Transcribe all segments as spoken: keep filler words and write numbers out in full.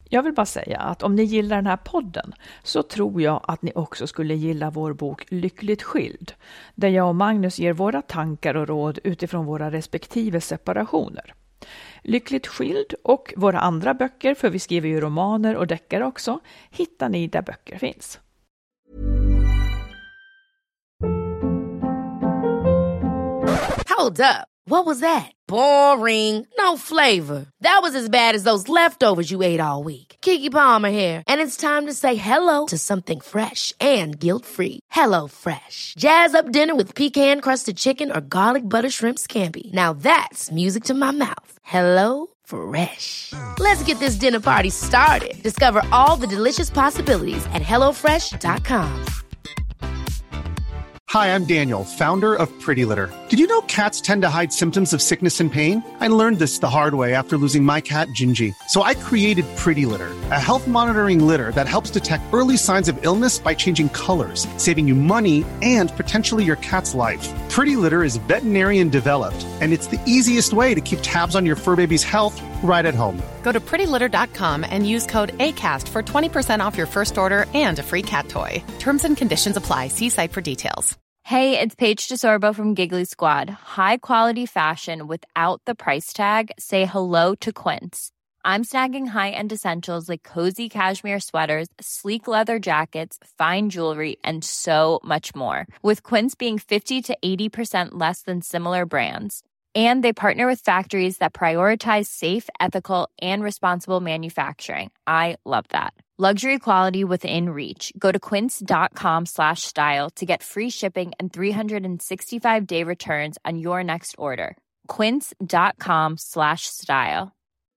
Jag vill bara säga att om ni gillar den här podden så tror jag att ni också skulle gilla vår bok Lyckligt skild, där jag och Magnus ger våra tankar och råd utifrån våra respektive separationer. Lyckligt skild och våra andra böcker, för vi skriver ju romaner och deckare också, hittar ni där böcker finns. Hold up. What was that? Boring. No flavor. That was as bad as those leftovers you ate all week. Keke Palmer here. And it's time to say hello to something fresh and guilt-free. Hello Fresh. Jazz up dinner with pecan-crusted chicken or garlic butter shrimp scampi. Now that's music to my mouth. Hello Fresh. Let's get this dinner party started. Discover all the delicious possibilities at hello fresh dot com. Hi, I'm Daniel, founder of Pretty Litter. Did you know cats tend to hide symptoms of sickness and pain? I learned this the hard way after losing my cat, Gingy. So I created Pretty Litter, a health monitoring litter that helps detect early signs of illness by changing colors, saving you money and potentially your cat's life. Pretty Litter is veterinarian developed, and it's the easiest way to keep tabs on your fur baby's health right at home. Go to pretty litter dot com and use code ACAST for twenty percent off your first order and a free cat toy. Terms and conditions apply. See site for details. Hey, it's Paige DeSorbo from Giggly Squad. High quality fashion without the price tag. Say hello to Quince. I'm snagging high-end essentials like cozy cashmere sweaters, sleek leather jackets, fine jewelry, and so much more. With Quince being fifty to eighty percent less than similar brands. And they partner with factories that prioritize safe, ethical, and responsible manufacturing. I love that. Luxury quality within reach. Go to quince dot com slash style to get free shipping and three sixty-five day returns on your next order. quince dot com slash style.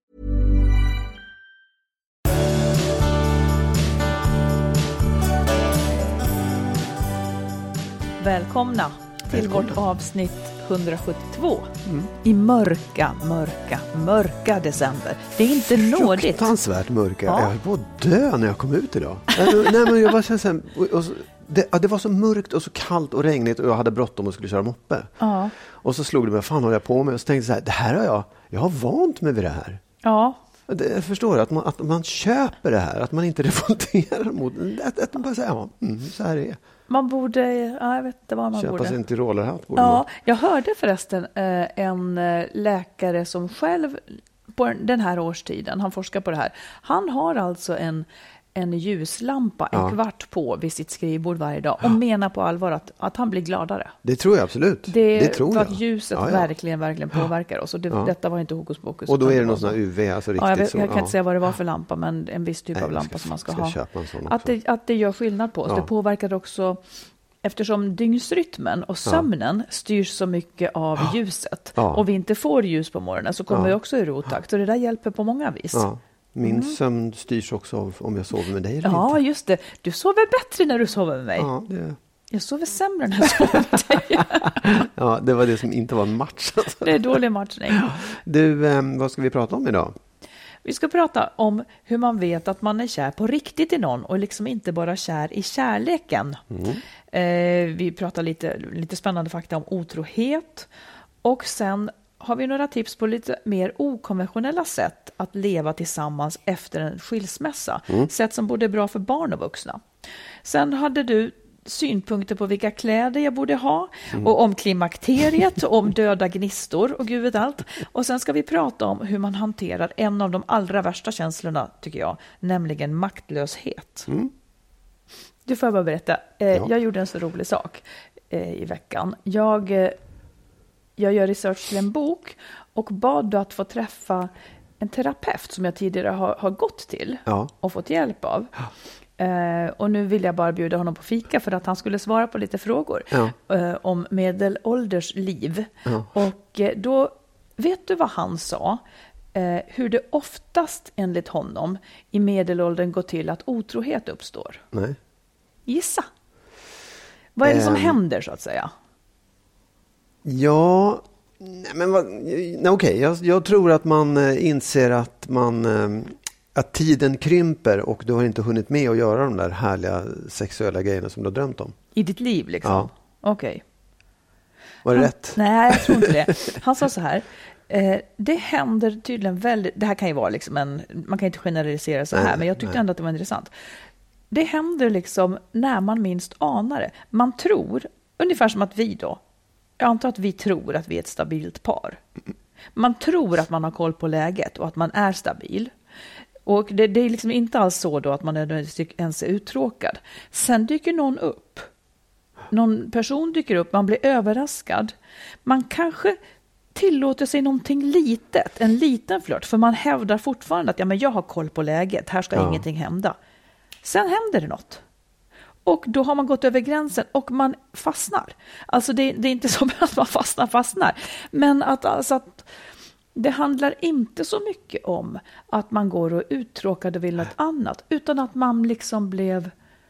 Välkomna till Välkomna. vårt avsnitt hundrasjuttiotvå mm. i mörka, mörka, mörka december. Det är inte nådigt. Fruktansvärt mörka. Ja. Jag höll på att dö när jag kom ut idag. Nej, men jag bara kände så här, och, och, det, det var så mörkt och så kallt och regnigt och jag hade bråttom och skulle köra moppe. Ja. Och så slog det mig, vad fan håller jag på med? Och så tänkte jag så här, det här har jag, jag har vant mig vid det här. Ja. Det, jag förstår att man, att man köper det här, att man inte revolterar mot, att, att man bara säger, ja, mm, så här är det. Man borde, ja, jag vet inte vad man Köpa borde. sig en tyrolerhatt borde Ja, man. jag hörde förresten eh, en eh, läkare som själv på den här årstiden, han forskar på det här. Han har alltså en, en ljuslampa, en ja. kvart på vid sitt skrivbord varje dag och ja. menar på allvar att, att han blir gladare. Det tror jag absolut. Det, det tror för jag. att ljuset ja, ja. verkligen, verkligen påverkar oss. Och det, ja. detta var inte hokus pokus. Och då är det var någon sån här U V, alltså riktigt ja, jag, vet, så. jag kan ja. inte säga vad det var för lampa, men en viss typ Nej, av lampa ska, som man ska, ska ha. Köpa en sån att, det, att det gör skillnad på oss. Ja. Det påverkar också. Eftersom dygnsrytmen och sömnen ja. styrs så mycket av ja. ljuset ja. och vi inte får ljus på morgonen så kommer ja. vi också i rotakt. Så det där hjälper på många vis. Ja. Min mm. sömn styrs också av om jag sover med dig eller ja, inte. Ja, just det. Du sover bättre när du sover med mig. Ja, det... Jag sover sämre när jag sover med dig. Ja, det var det som inte var en match. Alltså. Det är dålig matchning. Du, eh, vad ska vi prata om idag? Vi ska prata om hur man vet att man är kär på riktigt i någon och liksom inte bara kär i kärleken. Mm. Eh, vi pratar lite, lite spännande fakta om otrohet och sen har vi några tips på lite mer okonventionella sätt att leva tillsammans efter en skilsmässa. Mm. Sätt som både är bra för barn och vuxna. Sen hade du synpunkter på vilka kläder jag borde ha mm. och om klimakteriet, om döda gnistor och gud vet allt. Och sen ska vi prata om hur man hanterar en av de allra värsta känslorna tycker jag, nämligen maktlöshet. Mm. Du får jag bara berätta. Eh, ja. Jag gjorde en så rolig sak eh, i veckan. Jag, eh, jag gör research till en bok och bad att få träffa en terapeut som jag tidigare har, har gått till ja. och fått hjälp av. Ja. Uh, och nu vill jag bara bjuda honom på fika för att han skulle svara på lite frågor ja. uh, om medelålders liv. Ja. Och uh, då, vet du vad han sa? Uh, hur det oftast enligt honom i medelåldern går till att otrohet uppstår. Nej. Gissa. Vad är det som um, händer så att säga? Ja, nej, men vad, nej, okej. Jag, jag tror att man uh, inser att man... Uh, att tiden krymper och du har inte hunnit med att göra de där härliga sexuella grejerna som du har drömt om. I ditt liv liksom? Ja. Okej. Okay. Var det han, rätt? Nej, jag tror inte det. Han sa så här. Eh, det händer tydligen väldigt... Det här kan ju vara liksom en... Man kan inte generalisera så här, nej, men jag tyckte nej. ändå att det var intressant. Det händer liksom när man minst anar det. Man tror, ungefär som att vi då... Jag antar att vi tror att vi är ett stabilt par. Man tror att man har koll på läget och att man är stabil. Och det, det är liksom inte alls så då att man ens är uttråkad. Sen dyker någon upp. Någon person dyker upp, man blir överraskad. Man kanske tillåter sig någonting litet, en liten flört. För man hävdar fortfarande att ja, men jag har koll på läget, här ska ja. ingenting hända. Sen händer det något. Och då har man gått över gränsen och man fastnar. Alltså det, det är inte som att man fastnar, fastnar. Men att, alltså att det handlar inte så mycket om att man går och uttråkad och vill något annat. Utan att man liksom blev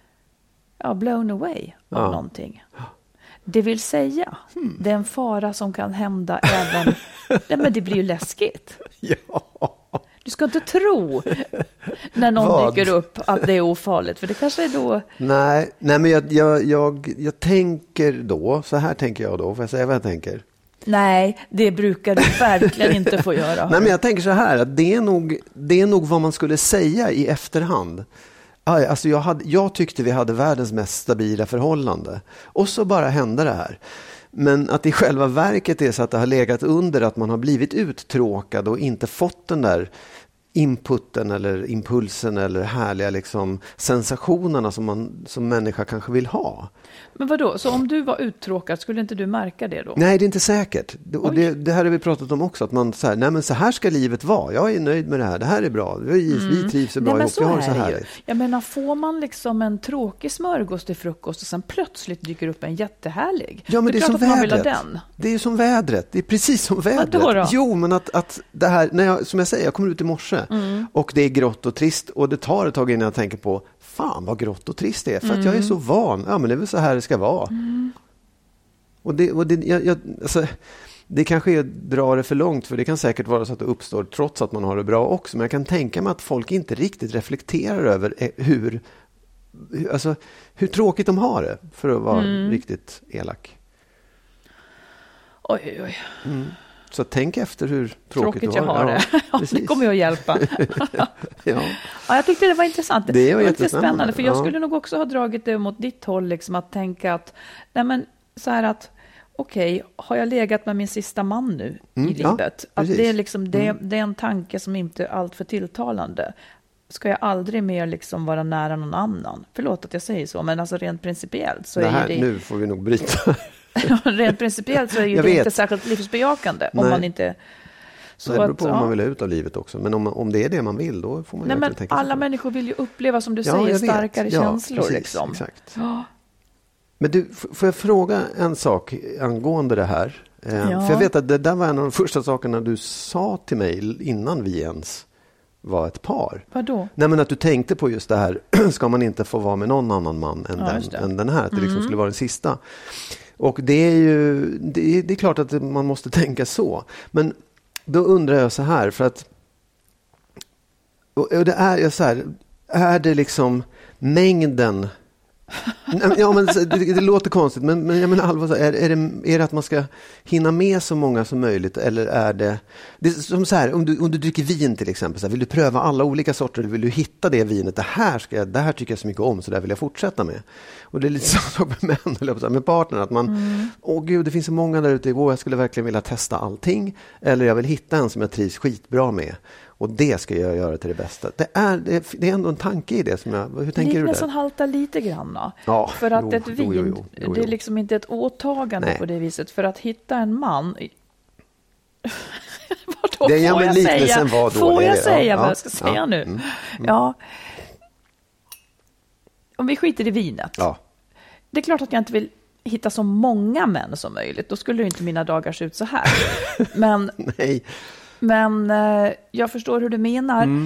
ja, blown away av ja. någonting. Det vill säga, hmm. det är en fara som kan hända även... Nej, men det blir ju läskigt. Ja. Du ska inte tro när någon Vad? dyker upp att det är ofarligt. För det kanske är då... Nej, nej men jag, jag, jag, jag tänker då, så här tänker jag då. Får jag säga vad jag tänker? Nej, det brukar du verkligen inte få göra. Nej, men jag tänker så här, att det är nog, det är nog vad man skulle säga i efterhand. Alltså jag, hade, jag tyckte vi hade världens mest stabila förhållande. Och så bara hände det här. Men att i själva verket är så att det har legat under att man har blivit uttråkad och inte fått den där inputen eller impulsen eller härliga liksom sensationerna som man som människa kanske vill ha. Men vadå? Så om du var uttråkad, skulle inte du märka det då? Nej, det är inte säkert. Och det, det här har vi pratat om också. Att man så här, nej men så här ska livet vara. Jag är nöjd med det här. Det här är bra. Vi, mm. vi trivs så bra ihop. Vi har det så här. Jag menar, får man liksom en tråkig smörgås till frukost och sen plötsligt dyker upp en jättehärlig. Ja, men det är, det är som vädret. Den. Det är som vädret. Det är precis som vädret. Vadå då? Jo, men att, att det här, när jag, som jag säger, jag kommer ut i morse mm. och det är grått och trist och det tar ett tag innan jag tänker på fan vad grått och trist det är. För mm. att jag är så van. Ja, men det är väl så här det ska vara. Mm. Och det, och det, jag, jag, alltså, det kanske är dra det för långt, för det kan säkert vara så att det uppstår trots att man har det bra också. Men jag kan tänka mig att folk inte riktigt reflekterar över hur, alltså, hur tråkigt de har det, för att vara mm. riktigt elak. Oj, oj, oj. Mm. Så tänk efter hur tråkigt, tråkigt du jag har det. Ja, ja, det kommer jag att hjälpa. ja. Ja, jag tyckte det var intressant. Det, det var jättespännande, för jag ja. skulle nog också ha dragit det mot ditt håll, liksom, att tänka att, nej men, så här att okej, okay, har jag legat med min sista man nu mm, i livet? Ja, att det är, liksom, det, mm. det är en tanke som inte är allt för tilltalande. Ska jag aldrig mer liksom vara nära någon annan? Förlåt att jag säger så, men alltså rent principiellt så det här, är det... Nu får vi nog bryta. Rent principiellt så är ju det vet. inte särskilt livsbejakande. Om man inte... Så det beror på vad ja. man vill ha ut av livet också. Men om, om det är det man vill, då får man Nej, men tänka alla människor vill ju uppleva, som du ja, säger, starkare ja, känslor. Precis, liksom. Exakt. Ja. Men du, får jag fråga en sak angående det här? Ja. För jag vet att det där var en av de första sakerna du sa till mig innan vi ens var ett par. Vadå? Nej, men att du tänkte på just det här, ska man inte få vara med någon annan man än, ja, den, än den här? Att det liksom mm. skulle vara den sista. Och det är ju, det är, det är klart att man måste tänka så. Men då undrar jag så här, för att och det är så här, är det liksom mängden ja, men det, det låter konstigt, men, men jag menar allvar, är, är, det, är det att man ska hinna med så många som möjligt, eller är det, det är som så här, om du, om du dricker vin till exempel, så här, vill du pröva alla olika sorter, eller vill du hitta det vinet, det här, ska jag, det här tycker jag så mycket om, så där vill jag fortsätta med. Och det är lite samma sak med män, eller med partner, att man, mm. åh gud, det finns så många där ute, åh, jag skulle verkligen vilja testa allting, eller jag vill hitta en som jag trivs skitbra med. Och det ska jag göra till det bästa. Det är, det är ändå en tanke i det. Som jag, hur tänker du där? Nästan halta lite grann. Ja, för att jo, ett vin, jo, jo, jo, jo. det är liksom inte ett åtagande Nej. på det viset. För att hitta en man... Vadå, det är får jag säga, var då, får jag säga ja, vad ja, jag ska säga ja, nu? Mm, mm. Ja. Om vi skiter i vinet. Ja. Det är klart att jag inte vill hitta så många män som möjligt. Då skulle ju inte mina dagar se ut så här. Men... Nej. Men eh, jag förstår hur du menar. Mm.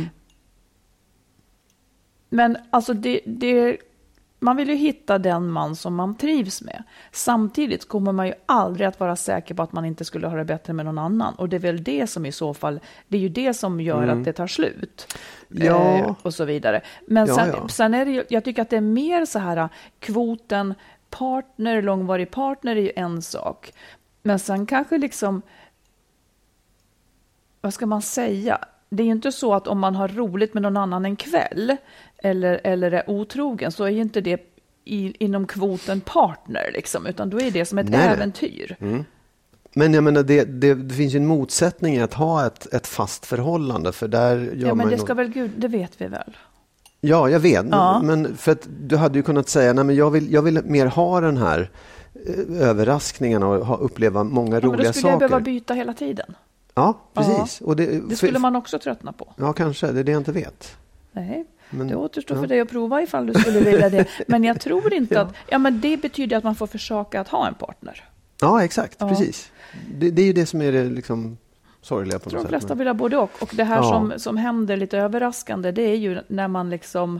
Men alltså det, det, man vill ju hitta den man som man trivs med. Samtidigt kommer man ju aldrig att vara säker på att man inte skulle ha det bättre med någon annan. Och det är väl det som i så fall, det är ju det som gör mm. att det tar slut. Ja. Eh, och så vidare. Men ja, sen, ja. sen är det ju, jag tycker att det är mer så här, kvoten partner, långvarig partner är ju en sak. Men sen kanske liksom, vad ska man säga? Det är ju inte så att om man har roligt med någon annan en kväll eller, eller är otrogen, så är ju inte det i, inom kvoten partner liksom, utan då är det som ett Nej. äventyr. Mm. Men jag menar, det, det, det finns ju en motsättning i att ha ett, ett fast förhållande, för där gör Ja, men man det ska nog... väl Gud, det vet vi väl. Ja, jag vet. Ja. Men för att du hade ju kunnat säga, nej men jag vill, jag vill mer ha den här överraskningarna och ha, uppleva många ja, roliga men då skulle saker. jag behöva byta hela tiden. Ja, precis. Ja. Och det, det skulle för, man också tröttna på. Ja, kanske. Det är det jag inte vet. Nej, men, det återstår ja. för dig att prova ifall du skulle vilja det. Men jag tror inte ja. att... Ja, men det betyder att man får försöka att ha en partner. Ja, exakt. Ja. Precis. Det, det är ju det som är det liksom sorgliga på något sätt. Jag tror de flesta vill ha både och. Och det här ja. som, som händer lite överraskande, det är ju när man liksom...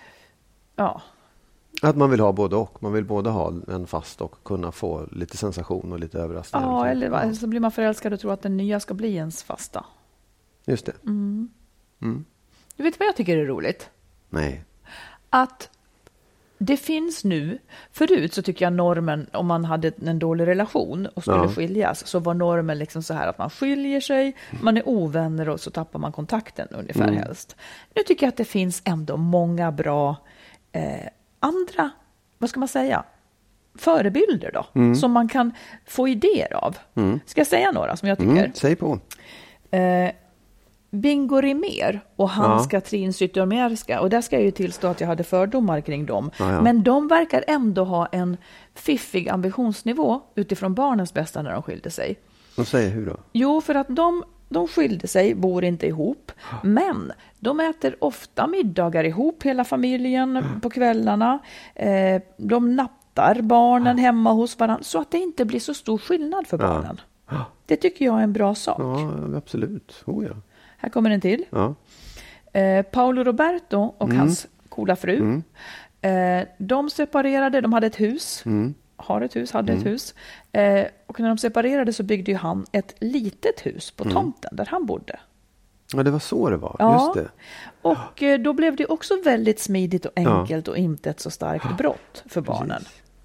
Ja... Att man vill ha både och. Man vill både ha en fast och kunna få lite sensation och lite överraskning. Ja, eller ja. så blir man förälskad och tror att den nya ska bli ens fasta. Just det. Mm. Mm. Du vet vad jag tycker är roligt? Nej. Att det finns nu, förut så tycker jag normen, om man hade en dålig relation och skulle ja. skiljas, så var normen liksom så här att man skiljer sig, man är ovänner och så tappar man kontakten ungefär mm. helst. Nu tycker jag att det finns ändå många bra eh, andra, vad ska man säga, förebilder då, mm. som man kan få idéer av. Mm. Ska jag säga några som jag tycker? Mm, säg på. Eh, Bingo Rimér och hans ja. Katrin Zytomierska, och där ska jag ju tillstå att jag hade fördomar kring dem. Ja, ja. Men de verkar ändå ha en fiffig ambitionsnivå utifrån barnens bästa när de skilde sig. Vad säger hur då? Jo, för att de, de skilde sig, bor inte ihop, men de äter ofta middagar ihop, hela familjen mm. på kvällarna. Eh, de nattar barnen ja. hemma hos varandra så att det inte blir så stor skillnad för barnen. Ja. Det tycker jag är en bra sak. Ja, absolut. Oh, ja. Här kommer en till. Ja. Eh, Paolo Roberto och mm. hans coola fru. Mm. Eh, de separerade, de hade ett hus. Mm. Har ett hus, hade mm. ett hus. Eh, och när de separerade så byggde ju han ett litet hus på tomten mm. där han bodde. Ja, det var så det var. Ja. Just det. Och eh, då blev det också väldigt smidigt och enkelt ja. och inte ett så starkt brott för barnen.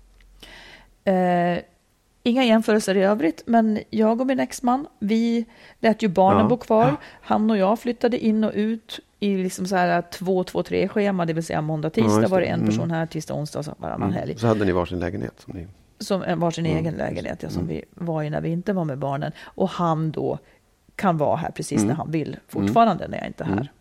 Eh, Inga jämförelser i övrigt, men jag och min exman, vi lät ju barnen ja. bo kvar. Ja. Han och jag flyttade in och ut i liksom så här två, två, tre schema, det vill säga måndag, tisdag ja, var det en mm. person här, tisdag, onsdag och så varannan mm. helg. Så hade ni varsin lägenhet? Som, ni... som varsin mm. egen lägenhet, ja, som mm. vi var i när vi inte var med barnen. Och han då kan vara här precis mm. när han vill, fortfarande mm. när jag inte är här. Mm.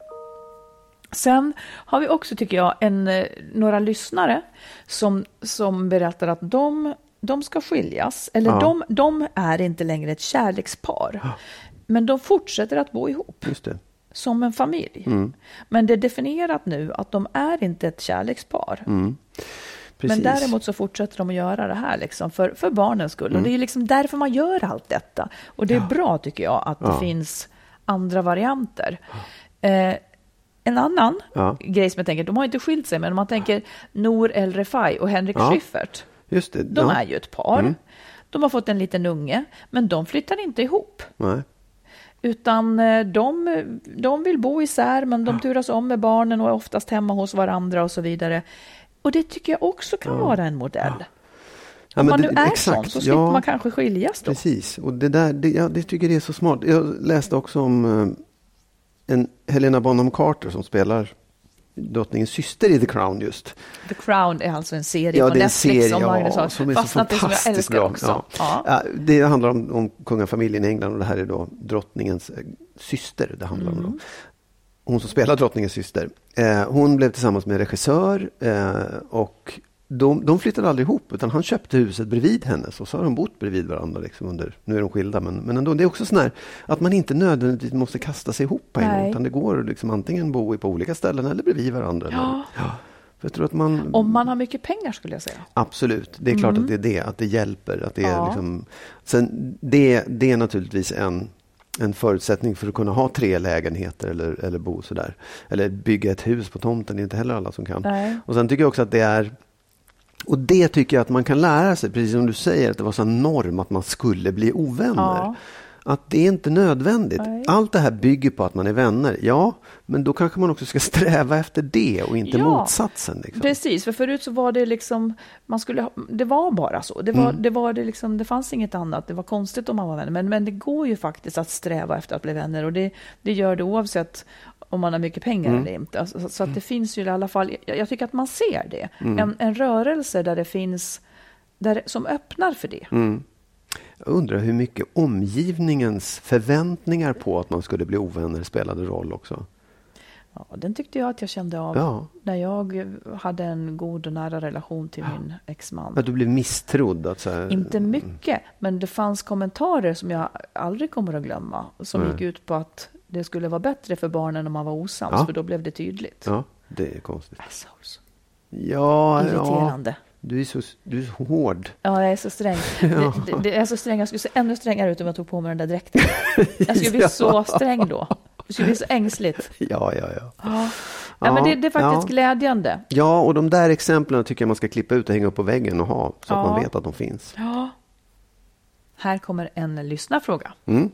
Sen har vi också, tycker jag, en, några lyssnare som, som berättar att de De ska skiljas, eller ja. de, de är inte längre ett kärlekspar. Ja. Men de fortsätter att bo ihop. Just det. Som en familj. Mm. Men det är definierat nu att de är inte ett kärlekspar. Mm. Men däremot så fortsätter de att göra det här liksom för, för barnens skull. Mm. Och det är liksom därför man gör allt detta. Och det är ja. bra, tycker jag, att ja. det finns andra varianter. Eh, En annan ja. grej som jag tänker, de har inte skilt sig, men om man tänker Nour El Refai och Henrik ja. Schyffert. Just det. De ja. är ju ett par. Mm. De har fått en liten unge, men de flyttar inte ihop. Nej. Utan de, de vill bo isär, men de turas om med barnen och är oftast hemma hos varandra och så vidare. Och det tycker jag också kan ja. vara en modell. Ja. Ja, om man det, nu är exakt, sån, så slipper ja, man kanske skiljas då. Precis, och det där, det, jag det tycker det är så smart. Jag läste också om uh, en Helena Bonham Carter som spelar drottningens syster i The Crown just. The Crown är alltså en serie ja, på Netflix serie, som Magnus ja, har som är så fantastiskt bra. Också. Ja. Ja. Ja, det handlar om, om kungafamiljen i England och det här är då drottningens eh, syster det handlar mm. om. Då. Hon som spelar drottningens syster. Eh, hon blev tillsammans med en regissör eh, och de, de flyttade aldrig ihop utan han köpte huset bredvid hennes och så har de bott bredvid varandra liksom under, nu är de skilda men, men ändå, det är också sån här att man inte nödvändigtvis måste kasta sig ihop på en gång utan det går liksom antingen bo på olika ställen eller bredvid varandra. Ja. Eller, ja. För jag tror att man, om man har mycket pengar skulle jag säga. Absolut, det är klart mm. att det är det, att det hjälper. Att det är ja. liksom, sen det, det är naturligtvis en en förutsättning för att kunna ha tre lägenheter eller, eller bo sådär. Eller bygga ett hus på tomten, det är inte heller alla som kan. Nej. Och sen tycker jag också att det är och det tycker jag att man kan lära sig, precis som du säger, att det var så en norm att man skulle bli ovänner. Ja. att det är inte nödvändigt. Nej. Allt det här bygger på att man är vänner. Ja, men då kanske man också ska sträva efter det och inte ja, motsatsen. Liksom. Precis, för förut så var det liksom, man skulle, det var bara så. Det, var, Mm. det, var det, liksom, det fanns inget annat. Det var konstigt om man var vänner. Men, men det går ju faktiskt att sträva efter att bli vänner. Och det, det gör det oavsett om man har mycket pengar Mm. eller inte. Alltså, så, så att det finns ju i alla fall, jag, jag tycker att man ser det. Mm. En, en rörelse där det finns, där, som öppnar för det. Mm. Jag undrar hur mycket omgivningens förväntningar på att man skulle bli ovänner spelade roll också. Ja, den tyckte jag att jag kände av Ja. när jag hade en god och nära relation till min exman. Att du blev misstrodd. Att så här, Inte mycket, men det fanns kommentarer som jag aldrig kommer att glömma. Som Nej. gick ut på att det skulle vara bättre för barnen om man var osams. Ja. För då blev det tydligt. Ja, det är konstigt. Assholes. Ja, ja. Irriterande. Du är så, du är så hård. Ja, jag är så sträng. Det, det, det är så sträng. Jag skulle se ännu strängare ut om jag tog på mig den där dräkten. Jag skulle bli Ja. så sträng då. Det skulle bli så ängsligt. Ja, ja, ja. Ja, ja men det, det är faktiskt ja. glädjande. Ja, och de där exemplen tycker jag man ska klippa ut och hänga upp på väggen och ha. Så Ja. att man vet att de finns. Ja. Här kommer en lyssnarfråga. Mm.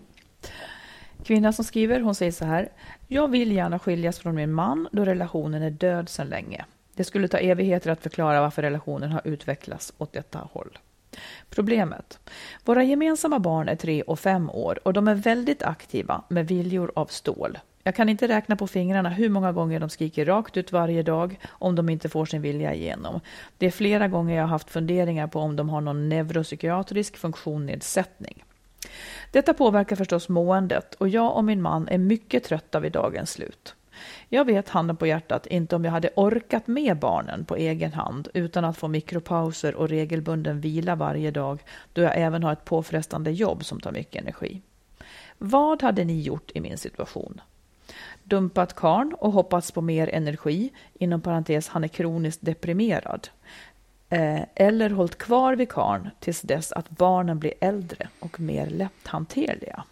Kvinna som skriver, hon säger så här. Jag vill gärna skiljas från min man då relationen är död sedan länge. Det skulle ta evigheter att förklara varför relationen har utvecklats åt detta håll. Problemet. Våra gemensamma barn är tre och fem år och de är väldigt aktiva med viljor av stål. Jag kan inte räkna på fingrarna hur många gånger de skriker rakt ut varje dag om de inte får sin vilja igenom. Det är flera gånger jag har haft funderingar på om de har någon neuropsykiatrisk funktionsnedsättning. Detta påverkar förstås måendet och jag och min man är mycket trötta vid dagens slut. Jag vet handen på hjärtat inte om jag hade orkat med barnen på egen hand utan att få mikropauser och regelbunden vila varje dag då jag även har ett påfrestande jobb som tar mycket energi. Vad hade ni gjort i min situation? Dumpat karn och hoppats på mer energi, inom parentes han är kroniskt deprimerad. Eh, eller hållit kvar vid karn tills dess att barnen blir äldre och mer lätthanterliga.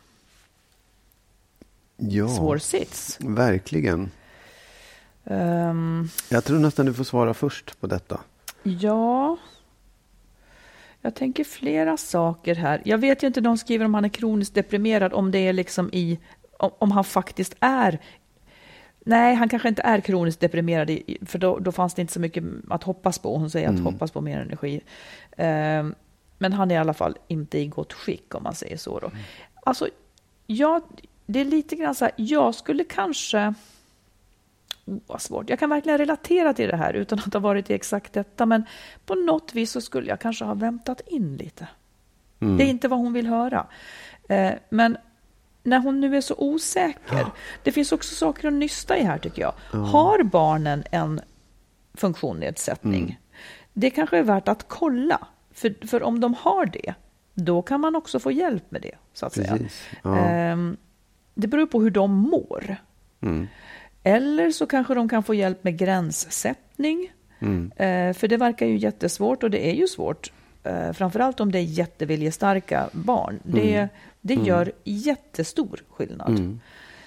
Ja, Svår sits. verkligen. Um, Jag tror nästan du får svara först på detta. ja, jag tänker flera saker här. Jag vet ju inte, de skriver om han är kroniskt deprimerad, om det är liksom i, om, om han faktiskt är. Nej, han kanske inte är kroniskt deprimerad, i, för då, då fanns det inte så mycket att hoppas på. Hon säger att Mm. hoppas på mer energi. Um, men han är i alla fall inte i gott skick, om man säger så då. Mm. Alltså, jag, det är lite grann så här, jag skulle kanske... Oh, vad svårt. Jag kan verkligen relatera till det här utan att ha varit i exakt detta, men på något vis så skulle jag kanske ha väntat in lite. Mm. Det är inte vad hon vill höra. Eh, men när hon nu är så osäker, Ja. det finns också saker att nysta i här tycker jag. Ja. Har barnen en funktionsnedsättning? Mm. Det kanske är värt att kolla. För, för om de har det, då kan man också få hjälp med det, så att säga. Precis. Ja. Eh, det beror på hur de mår. Mm. Eller så kanske de kan få hjälp med gränssättning. Mm. Eh, för det verkar ju jättesvårt, och det är ju svårt. Eh, framförallt om det är jätteviljestarka barn. Det, Mm. det Mm. gör jättestor skillnad. Mm.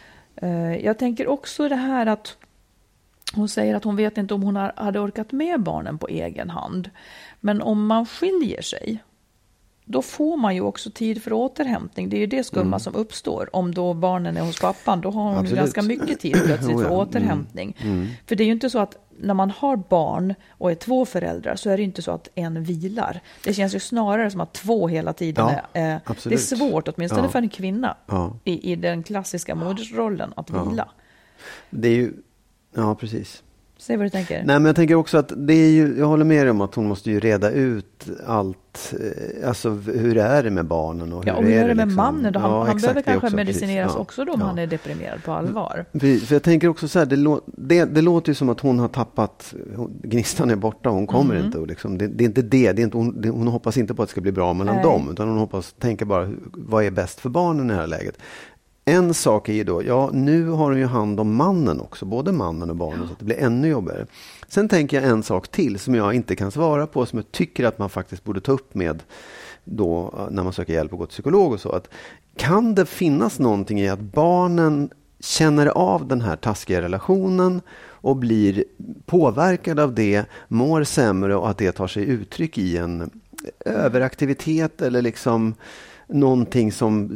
Eh, jag tänker också det här att hon säger att hon vet inte om hon har, hade orkat med barnen på egen hand. Men om man skiljer sig, då får man ju också tid för återhämtning. Det är ju det skumma Mm. som uppstår. Om då barnen är hos pappan, då har hon ju Absolut. ganska mycket tid plötsligt Oh ja. för återhämtning. Mm. Mm. För det är ju inte så att när man har barn och är två föräldrar så är det inte så att en vilar. Det känns ju snarare som att två hela tiden Ja, är... Eh, det är absolut. svårt, åtminstone Ja. för en kvinna, Ja. i, i den klassiska modersrollen att Ja. vila. Det är ju... Ja, precis. Säg vad du tänker. Nej, men jag tänker också att det är ju, jag håller med dig om att hon måste ju reda ut allt, eh, alltså hur är det med barnen och hur, Ja, och hur är det med liksom? mannen då? Han, Ja, han exakt, behöver det kanske också, medicineras precis. Ja. också då om Ja. han är deprimerad på allvar. Precis, för jag tänker också så här, det, lå, det, det låter ju som att hon har tappat, hon, gnistan är borta, hon kommer Mm. inte. Och liksom, det, det är inte det, det är inte, hon, det, hon hoppas inte på att det ska bli bra mellan Nej. dem, utan hon hoppas, tänker bara, hur- vad är bäst för barnen i det här läget? En sak är ju då, ja nu har hon ju hand om mannen också, både mannen och barnen, så att det blir ännu jobbigare. Sen tänker jag en sak till som jag inte kan svara på, som jag tycker att man faktiskt borde ta upp med då när man söker hjälp och går till psykolog och så. Att kan det finnas någonting i att barnen känner av den här taskiga relationen och blir påverkade av det, mår sämre och att det tar sig uttryck i en överaktivitet eller liksom någonting som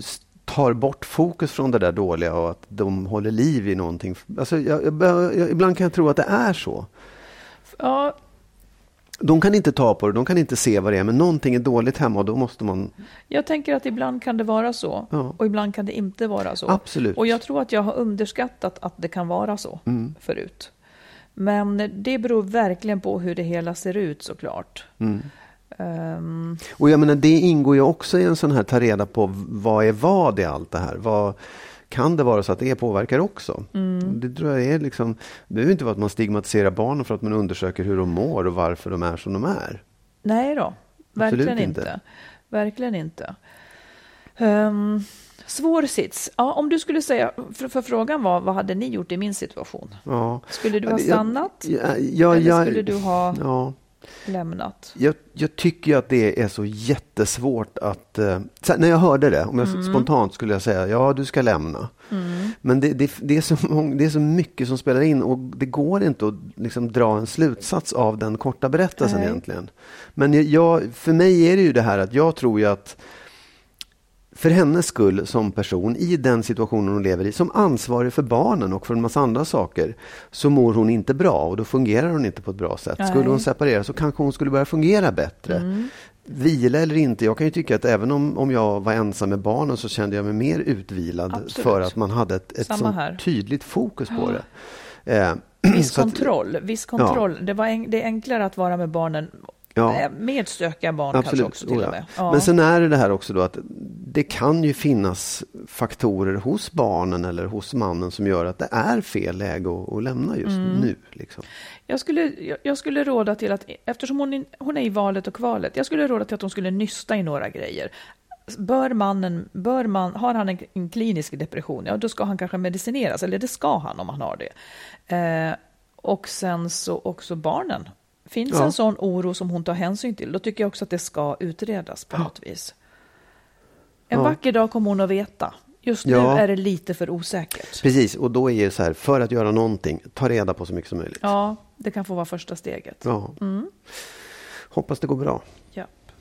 tar bort fokus från det där dåliga och att de håller liv i någonting. Alltså, jag, jag, jag, ibland kan jag tro att det är så. Ja. De kan inte ta på det, de kan inte se vad det är, men någonting är dåligt hemma och då måste man... Jag tänker att ibland kan det vara så ja. och ibland kan det inte vara så. Absolut. Och jag tror att jag har underskattat att det kan vara så mm. förut. Men det beror verkligen på hur det hela ser ut såklart. Mm. Um... Och jag menar, det ingår ju också i en sån här ta reda på vad är vad i allt det här. Vad... Kan det vara så att det påverkar också? Mm. Det tror jag är liksom, det behöver inte vara att man stigmatiserar barnen för att man undersöker hur de mår och varför de är som de är. Nej då, verkligen inte. inte. Verkligen inte. Um, svår sits. Ja, om du skulle säga, för, för frågan var, vad hade ni gjort i min situation? Ja. Skulle du ha stannat? Ja, ja, eller ja, skulle du ha... Ja. lämnat. Jag, jag tycker ju att det är så jättesvårt att... Eh, när jag hörde det, om jag mm. spontant skulle jag säga, ja du ska lämna. Mm. Men det, det, det, är så, det är så mycket som spelar in och det går inte att liksom dra en slutsats av den korta berättelsen Nej. egentligen. Men jag, för mig är det ju det här att jag tror ju att för hennes skull som person i den situationen hon lever i, som ansvarig för barnen och för en massa andra saker, så mår hon inte bra och då fungerar hon inte på ett bra sätt. Nej. Skulle hon separera så kanske hon skulle börja fungera bättre. Mm. Vila eller inte, jag kan ju tycka att även om, om jag var ensam med barnen så kände jag mig mer utvilad. Absolut. För att man hade ett, ett sånt tydligt fokus på det. Eh, viss kontroll, att, viss kontroll. Ja. Det, var en, det är enklare att vara med barnen. Ja. Med stökiga barn Absolut. kanske också till och med. Ja. Men sen är det det här också då att det kan ju finnas faktorer hos barnen eller hos mannen som gör att det är fel läge att, att lämna just mm. nu. Liksom. Jag, skulle, jag, jag skulle råda till att, eftersom hon, hon är i valet och kvalet, jag skulle råda till att hon skulle nysta i några grejer. Bör mannen, bör man, har han en, en klinisk depression, ja då ska han kanske medicineras, eller det ska han om han har det. Eh, och sen så också barnen. Finns ja. en sån oro som hon tar hänsyn till, då tycker jag också att det ska utredas på ja. något vis. En ja. vacker dag kommer hon att veta. Just ja. nu är det lite för osäkert. Precis, och då är det så här, för att göra någonting, ta reda på så mycket som möjligt. Ja, det kan få vara första steget. Ja. Mm. Hoppas det går bra. Ja.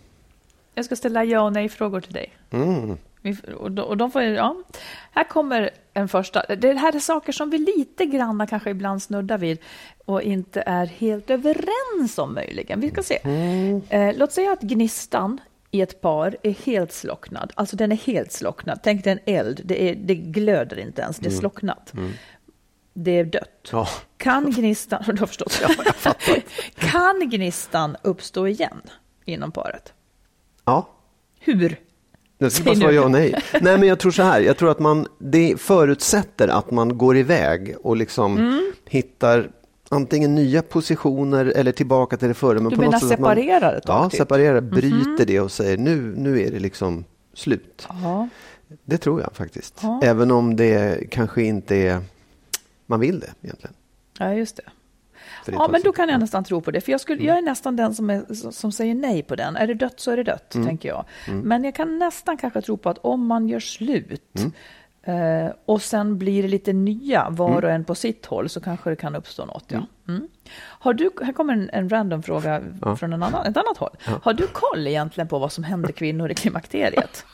Jag ska ställa ja och nej-frågor till dig. Mm. Och de, och de får, ja. Här kommer en första. Det här är saker som vi lite grann kanske ibland snuddar vid och inte är helt överens om möjligen. Vi ska se. Mm. Eh, låt säga att gnistan i ett par är helt slocknad. Alltså den är helt slocknad. Tänk dig en eld. Det, är, det glöder inte ens. Det är slocknat. Mm. Det är dött. Ja. Kan gnistan... Du har förstått. Ja, jag fattar. Kan gnistan uppstå igen inom paret? Ja. Hur? Det ska bara svara ja och nej. Nej, men jag tror så här. Jag tror att man, det förutsätter att man går iväg och liksom mm. hittar antingen nya positioner eller tillbaka till det förra. Men du på menar något separera det? Ja, typ. separera, bryter mm-hmm. det och säger nu, nu är det liksom slut. Aha. Det tror jag faktiskt. Aha. Även om det kanske inte är, man vill det egentligen. Ja, just det. Ja, men då kan jag nästan tro på det. För jag, skulle, mm. jag är nästan den som, är, som säger nej på den. Är det dött så är det dött, mm. tänker jag. Mm. Men jag kan nästan kanske tro på att om man gör slut mm. eh, och sen blir det lite nya, var och en på sitt håll, så kanske det kan uppstå något. Ja. Mm. Har du, här kommer en, en random fråga ja. från en annan, ett annat håll. Ja. Har du koll egentligen på vad som händer kvinnor i klimakteriet?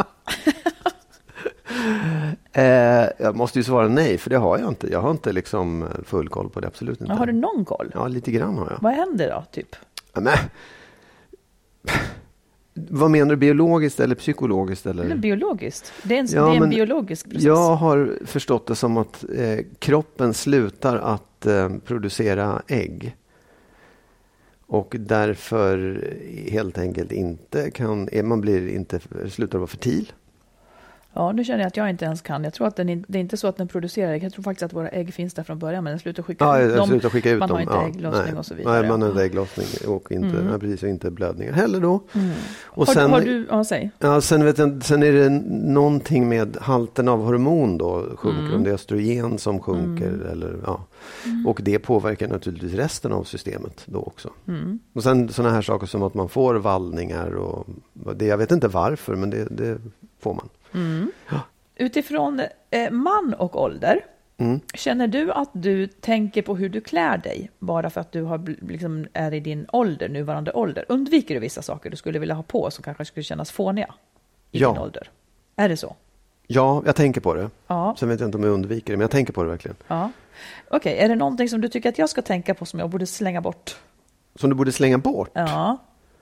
Eh, jag måste ju svara nej, för det har jag inte. Jag har inte liksom full koll på det, absolut inte. Ja, har du någon koll? Ja, lite grann har jag. Vad händer då, typ? Ja, men... Vad menar du, biologiskt eller psykologiskt? Eller? Eller biologiskt. Det är en, ja, det är en biologisk process. Jag har förstått det som att eh, kroppen slutar att eh, producera ägg. Och därför helt enkelt inte kan... Man blir inte, slutar vara fertil. Ja, nu känner jag att jag inte ens kan. Jag tror att den, det är inte så att den producerar ägg. Jag tror faktiskt att våra ägg finns där från början, men den slutar skicka ja, ut dem. Slutar skicka ut man dem. har inte ja, ägglossning nej. och så vidare. Nej, man har inte ägglossning och inte, mm. nej, precis, och inte blödningar heller då. Mm. Och har, sen, har du, ja, säg. Ja, sen, vet jag, sen är det någonting med halten av hormon då sjunker. Mm. Om det är östrogen som sjunker. Mm. Eller, ja. Mm. Och det påverkar naturligtvis resten av systemet då också. Mm. Och sen sådana här saker som att man får vallningar. Och det, jag vet inte varför, men det, det får man. Mm. Ja. Utifrån eh, man och ålder, mm. känner du att du tänker på hur du klär dig bara för att du har, liksom, är i din ålder, nuvarande ålder? Undviker du vissa saker du skulle vilja ha på som kanske skulle kännas fåniga i ja. din ålder? Är det så? Ja, jag tänker på det. Ja. Sen vet jag inte om jag undviker det, men jag tänker på det verkligen. Ja. Okej, okay, är det någonting som du tycker att jag ska tänka på som jag borde slänga bort? Som du borde slänga bort? Ja.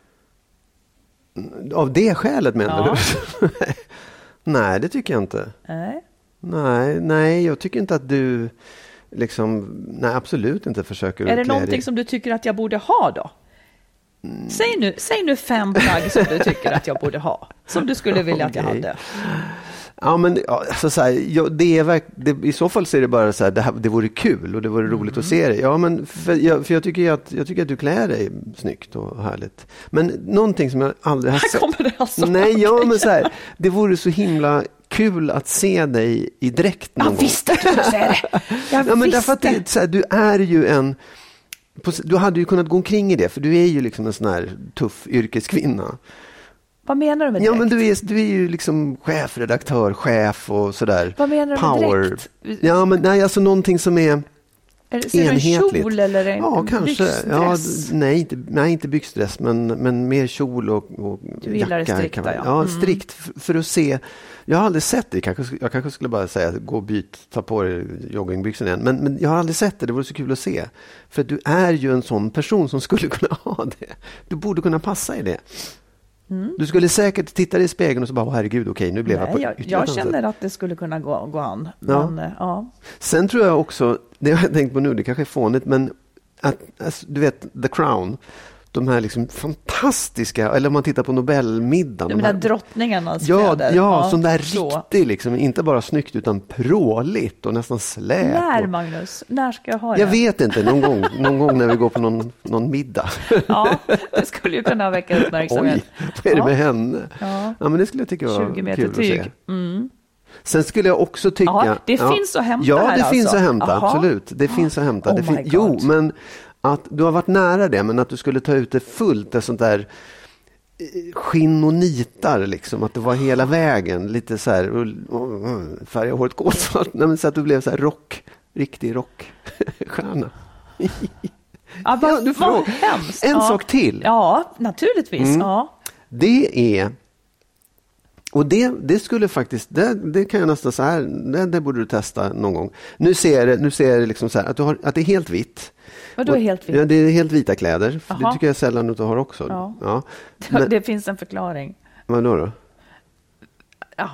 Av det skälet menar ja. du? Nej, det tycker jag inte. Nej. Nej, nej, jag tycker inte att du liksom, nej absolut inte försöker. Är det någonting som du tycker att jag borde ha då? Mm. Säg nu, säg nu fem plagg som du tycker att jag borde ha. Som du skulle vilja okay. att jag hade. Ja, men alltså, så här, ja, det är verk, det, i så fall så är det bara så här, det, här, det vore kul och det vore roligt mm. att se det. Ja, men för jag, för jag tycker att jag tycker att du klär dig snyggt och härligt. Men någonting som jag aldrig har sett. Här kommer det alltså. Nej, ja, men så här, det vore så himla kul att se dig i dräkt någon jag gång. Visste att du skulle säga det. Jag ja, men visste. Därför att det, så här, du är ju en du hade ju kunnat gå omkring i det, för du är ju liksom en sån här tuff yrkeskvinna. Vad menar du med ja, direkt? men du är, du är ju liksom chefredaktör, chef och sådär. Vad menar du med Power. direkt? Ja, men nej, alltså någonting som är, är det, ser enhetligt. Du en kjol eller en ja, kanske. byxdress? Ja, nej, inte, nej, inte byxdress, men, men mer kjol och, och du gillar jacka. det strikta, ja. Ja, mm. strikt för, för att se. Jag har aldrig sett det. Kanske, jag kanske skulle bara säga gå och byt, ta på dig joggingbyxorna igen. Men, men jag har aldrig sett det. Det vore så kul att se. För att du är ju en sån person som skulle kunna ha det. Du borde kunna passa i det. Mm. Du skulle säkert titta dig i spegeln och så bara, åh herregud, okej, nu blev Nej, jag på jag, jag känner att det skulle kunna gå, gå an. Ja. Men, ja. Sen tror jag också, det har jag tänkt på nu, det kanske är fånigt, men att, alltså, du vet, The Crown, de här liksom fantastiska, eller om man tittar på Nobelmiddagen. Du menar drottningarnas ja, kläder? Ja, ja, som där så. riktigt, liksom, inte bara snyggt utan pråligt och nästan släp. När, och... Magnus? När ska jag ha det? Jag vet inte, någon gång, någon gång när vi går på någon, någon middag. Ja, det skulle ju kunna väcka uppmärksamhet. Oj, vad är det ja. med henne? Ja. Ja, men det skulle jag tycka var tjugo meter kul tyg. att se. Mm. Sen skulle jag också tycka... Ja, det ja, finns att hämta ja, här det alltså. finns att hämta, Aha. absolut. Det finns att hämta. Oh det fin- my God. Jo, men att du har varit nära det, men att du skulle ta ut det fullt, det sånt där skinn och nitar, liksom, att det var hela vägen, lite så här, färga håret kolsvart, så att du blev så här rock, riktig rockstjärna. Ja, vad, ja, du vad hemskt. En ja. sak till. Ja, naturligtvis. Mm. Ja. Det är, och det, det skulle faktiskt, det, det kan jag nästan så här, det, det borde du testa någon gång. Nu ser det, nu ser det liksom så här, att, du har, att det är helt vitt. Vadå är helt vitt? Ja, det är helt vita kläder. Aha. Det tycker jag sällan att du har också. Ja. Ja. Men, det finns en förklaring. Vad då då? Ja.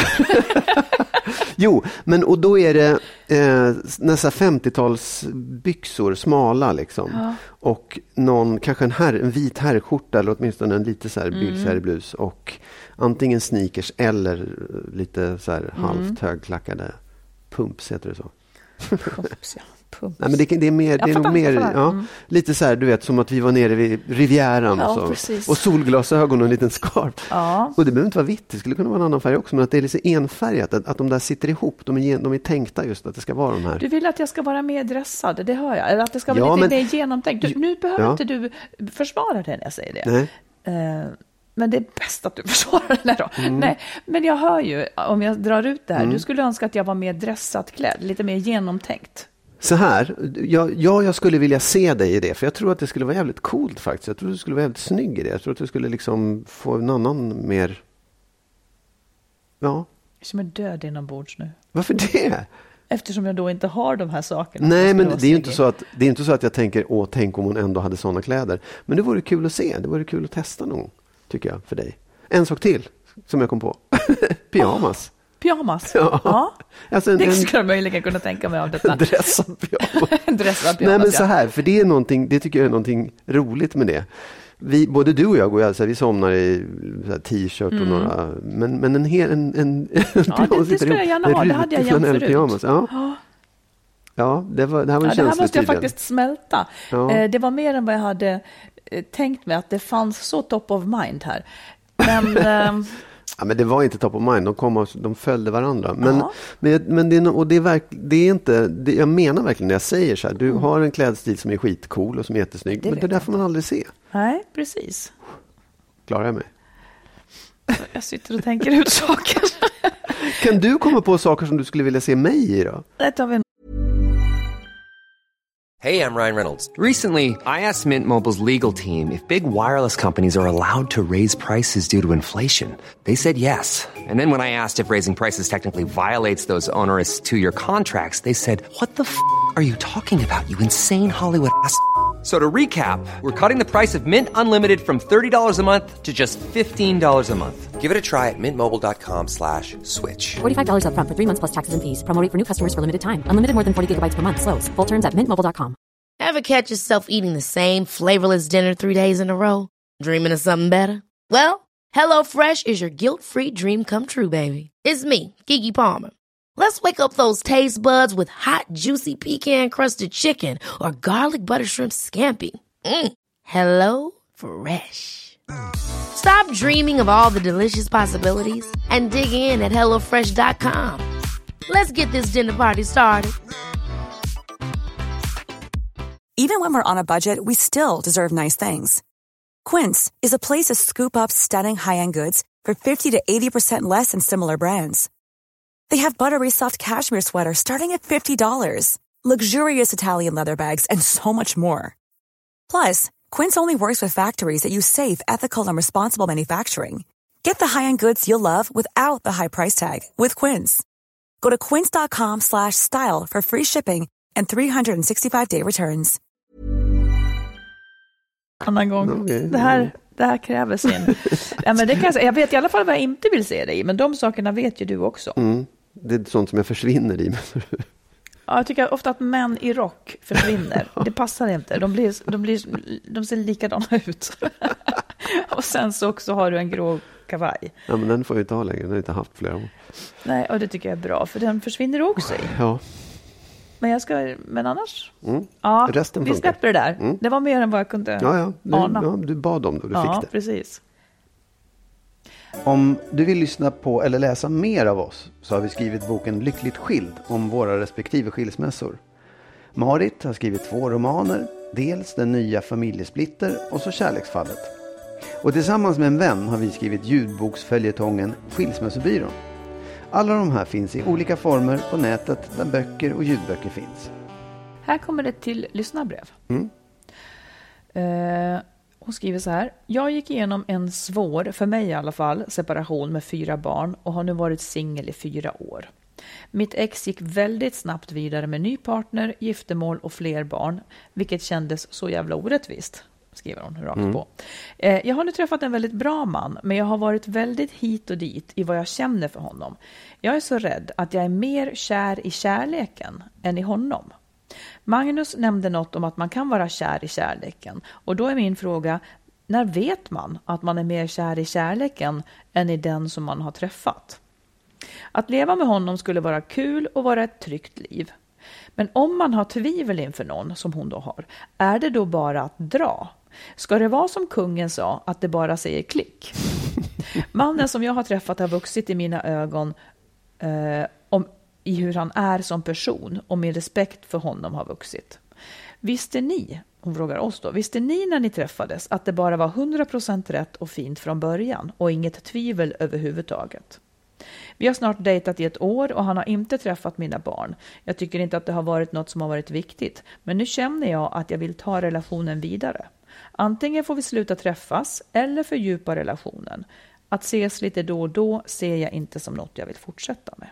Jo, men och då är det eh, nästan femtio-tals byxor, smala liksom. Ja. Och någon, kanske en, herr, en vit herrskjorta eller åtminstone en lite så här bylsherreblus mm. och antingen sneakers eller lite så här mm. halvt högklackade pumps, heter det så? Pumps, ja. Pumps. Nej, men det, det är mer, det är nog mer ja, mm. lite så här, du vet, som att vi var nere vid Rivieran ja, och, så, och solglasögon och en liten skarp. Ja. Och det behöver inte vara vitt, det skulle kunna vara en annan färg också, men att det är lite enfärgat, att, att de där sitter ihop, de är, de är tänkta just att det ska vara de här. Du vill att jag ska vara mer dressad, det hör jag, eller att det ska vara ja, lite men, mer genomtänkt. Du, nu behöver ja. inte du försvara det när jag säger det. Nej. Uh, Men det är bäst att du försvarar det då. Mm. Nej, men jag hör ju, om jag drar ut det här, mm. du skulle önska att jag var mer dressat klädd, lite mer genomtänkt. Så här, ja, ja, jag skulle vilja se dig i det, för jag tror att det skulle vara jävligt coolt faktiskt. Jag tror att du skulle vara jävligt snygg i det. Jag tror att du skulle liksom få en annan mer... Ja. Som är död inombords nu. Varför det? Eftersom jag då inte har de här sakerna. Nej, men det är ju inte så att, det är inte så att jag tänker, åh, tänk om hon ändå hade sådana kläder. Men det vore kul att se, det vore kul att testa någon gång, tycker jag, för dig. En sak till som jag kom på. Pyjamas. Oh, pyjamas? Ja. ja. Alltså en, det skulle jag möjligen kunna tänka mig av detta. Dressad pyjamas. Dressad pyjamas, nej, men så ja. här, för det är någonting, det tycker jag är någonting roligt med det. Vi, både du och jag går alltså, vi somnar i så här, t-shirt och mm. några, men, men en hel, en, en, en ja, det, det skulle jag gärna ha, det hade jag jämt förut. Pyjamas. Ja. Ja. Ja, det, var, det här var en ja, känslig det här måste jag tydligen. faktiskt smälta. Ja. Eh, det var mer än vad jag hade eh, tänkt mig, att det fanns så top of mind här. Men... eh, ja, men det var inte top of mind, de, kom och, de följde varandra. Men, ja. men, men det, är, och det, är verk, det är inte, det, jag menar verkligen när jag säger så här, du mm. har en klädstil som är skitcool och som är jättesnygg, det men det där får man aldrig se. Nej, precis. Klarar jag mig? Jag sitter och tänker ut saker. Kan du komma på saker som du skulle vilja se mig i då? Ett av en Hey, I'm Ryan Reynolds. Recently, I asked Mint Mobile's legal team if big wireless companies are allowed to raise prices due to inflation. They said yes. And then when I asked if raising prices technically violates those onerous two-year contracts, they said, what the f*** are you talking about, you insane Hollywood ass f- So to recap, we're cutting the price of Mint Unlimited from thirty dollars a month to just fifteen dollars a month. Give it a try at mintmobile.com slash switch. forty-five dollars up front for three months plus taxes and fees. Promo rate for new customers for limited time. Unlimited more than forty gigabytes per month. Slows full terms at mint mobile dot com. Ever catch yourself eating the same flavorless dinner three days in a row? Dreaming of something better? Well, HelloFresh is your guilt-free dream come true, baby. It's me, Keke Palmer. Let's wake up those taste buds with hot, juicy pecan-crusted chicken or garlic butter shrimp scampi. Mm. Hello Fresh. Stop dreaming of all the delicious possibilities and dig in at hello fresh dot com. Let's get this dinner party started. Even when we're on a budget, we still deserve nice things. Quince is a place to scoop up stunning high-end goods for fifty to eighty percent less than similar brands. They have buttery soft cashmere sweaters starting at fifty dollars, luxurious Italian leather bags, and so much more. Plus, Quince only works with factories that use safe, ethical, and responsible manufacturing. Get the high-end goods you'll love without the high price tag with Quince. Go to quince.com slash style for free shipping and three sixty-five day returns. Annan gång. Det här, det här kräver sin... ja, men det kan jag, säga. Jag vet i alla fall vad jag inte vill se dig i, men de sakerna vet ju du också. Mm. Det är sånt som jag försvinner i. Ja, jag tycker ofta att män i rock försvinner. Det passar inte. De, blir, de, blir, de ser likadana ut. Och sen så också har du en grå kavaj. Ja, men den får jag inte ha längre. Den har jag inte haft flera år. Nej, och det tycker jag är bra. För den försvinner också i. Ja. Men jag ska, men annars? Mm. Ja, resten vi funkar. släpper det där. Mm. Det var mer än vad jag kunde ja, ja. Du, ana. Ja, du bad om det och du ja, fick det. Precis. Om du vill lyssna på eller läsa mer av oss så har vi skrivit boken Lyckligt skild om våra respektive skilsmässor. Marit har skrivit två romaner, dels Den nya familjesplitter och så Kärleksfallet. Och tillsammans med en vän har vi skrivit ljudboksföljetongen Skilsmässobyrån. Alla de här finns i olika former på nätet där böcker och ljudböcker finns. Här kommer det till lyssnarbrev. Mm. Eh, hon skriver så här. Jag gick igenom en svår, för mig i alla fall, separation med fyra barn och har nu varit singel i fyra år. Mitt ex gick väldigt snabbt vidare med ny partner, giftermål och fler barn, vilket kändes så jävla orättvist, skriver hon rakt mm. på. Eh, jag har nu träffat en väldigt bra man, men jag har varit väldigt hit och dit i vad jag känner för honom. Jag är så rädd att jag är mer kär i kärleken än i honom. Magnus nämnde något om att man kan vara kär i kärleken. Och då är min fråga, när vet man att man är mer kär i kärleken än i den som man har träffat? Att leva med honom skulle vara kul och vara ett tryggt liv. Men om man har tvivel inför någon, som hon då har, är det då bara att dra? Ska det vara som kungen sa, att det bara säger klick? Mannen som jag har träffat har vuxit i mina ögon eh, om, i hur han är som person, och min respekt för honom har vuxit. Visste ni, hon frågar oss då, visste ni när ni träffades att det bara var hundra procent rätt och fint från början och inget tvivel överhuvudtaget? Vi har snart dejtat i ett år och han har inte träffat mina barn. Jag tycker inte att det har varit något som har varit viktigt, men nu känner jag att jag vill ta relationen vidare. Antingen får vi sluta träffas eller fördjupa relationen. Att ses lite då och då ser jag inte som något jag vill fortsätta med.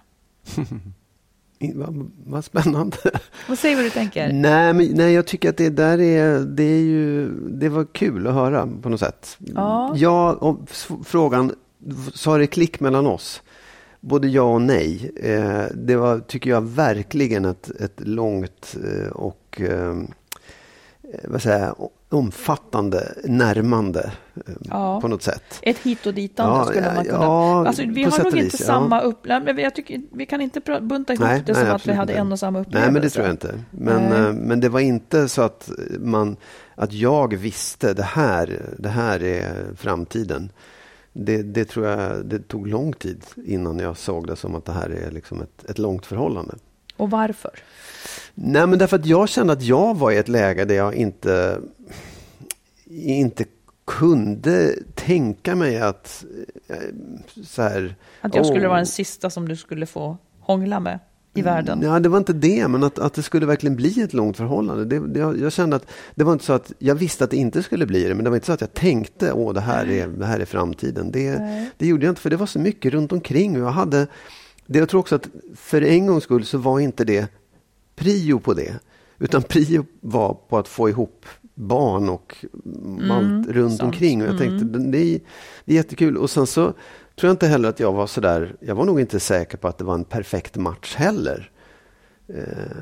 Vad, vad spännande. Vad säger vad du tänker? Nej, men, nej, jag tycker att det där är, det är ju, det var kul att höra på något sätt. Ja. Ja, och frågan, sa det klick mellan oss? Både ja och nej. Eh, det var, tycker jag, verkligen ett, ett långt eh, och eh, vad säger jag, omfattande närmande eh, ja. på något sätt. Ett hit och ditande ja, skulle man kunna. Ja, alltså, vi har nog inte vis, samma ja. upplevelse. Jag tycker, vi kan inte bunta ihop nej, det nej, som att vi hade inte. en och samma upplevelse. Nej, men det tror jag inte. Men, eh, men det var inte så att, man, att jag visste det här, det här är framtiden. Det, det tror jag, det tog lång tid innan jag såg det som att det här är liksom ett, ett långt förhållande. Och varför? Nej, men därför att jag kände att jag var i ett läge där jag inte, inte kunde tänka mig att så här, att jag skulle oh, vara den sista som du skulle få hångla med i världen. Ja, det var inte det, men att, att det skulle verkligen bli ett långt förhållande. Det, det, jag, jag kände att det var inte så att jag visste att det inte skulle bli det, men det var inte så att jag tänkte, åh, det här är, det här är framtiden. Det, det gjorde jag inte, för det var så mycket runt omkring. Jag hade, det, jag tror också att för en gångs skull så var inte det prio på det, utan prio var på att få ihop barn och mm, allt runt sant. omkring. Och jag tänkte, mm. det, är, det är jättekul. Och sen så tror jag inte heller att jag var så där, jag var nog inte säker på att det var en perfekt match heller. Eh,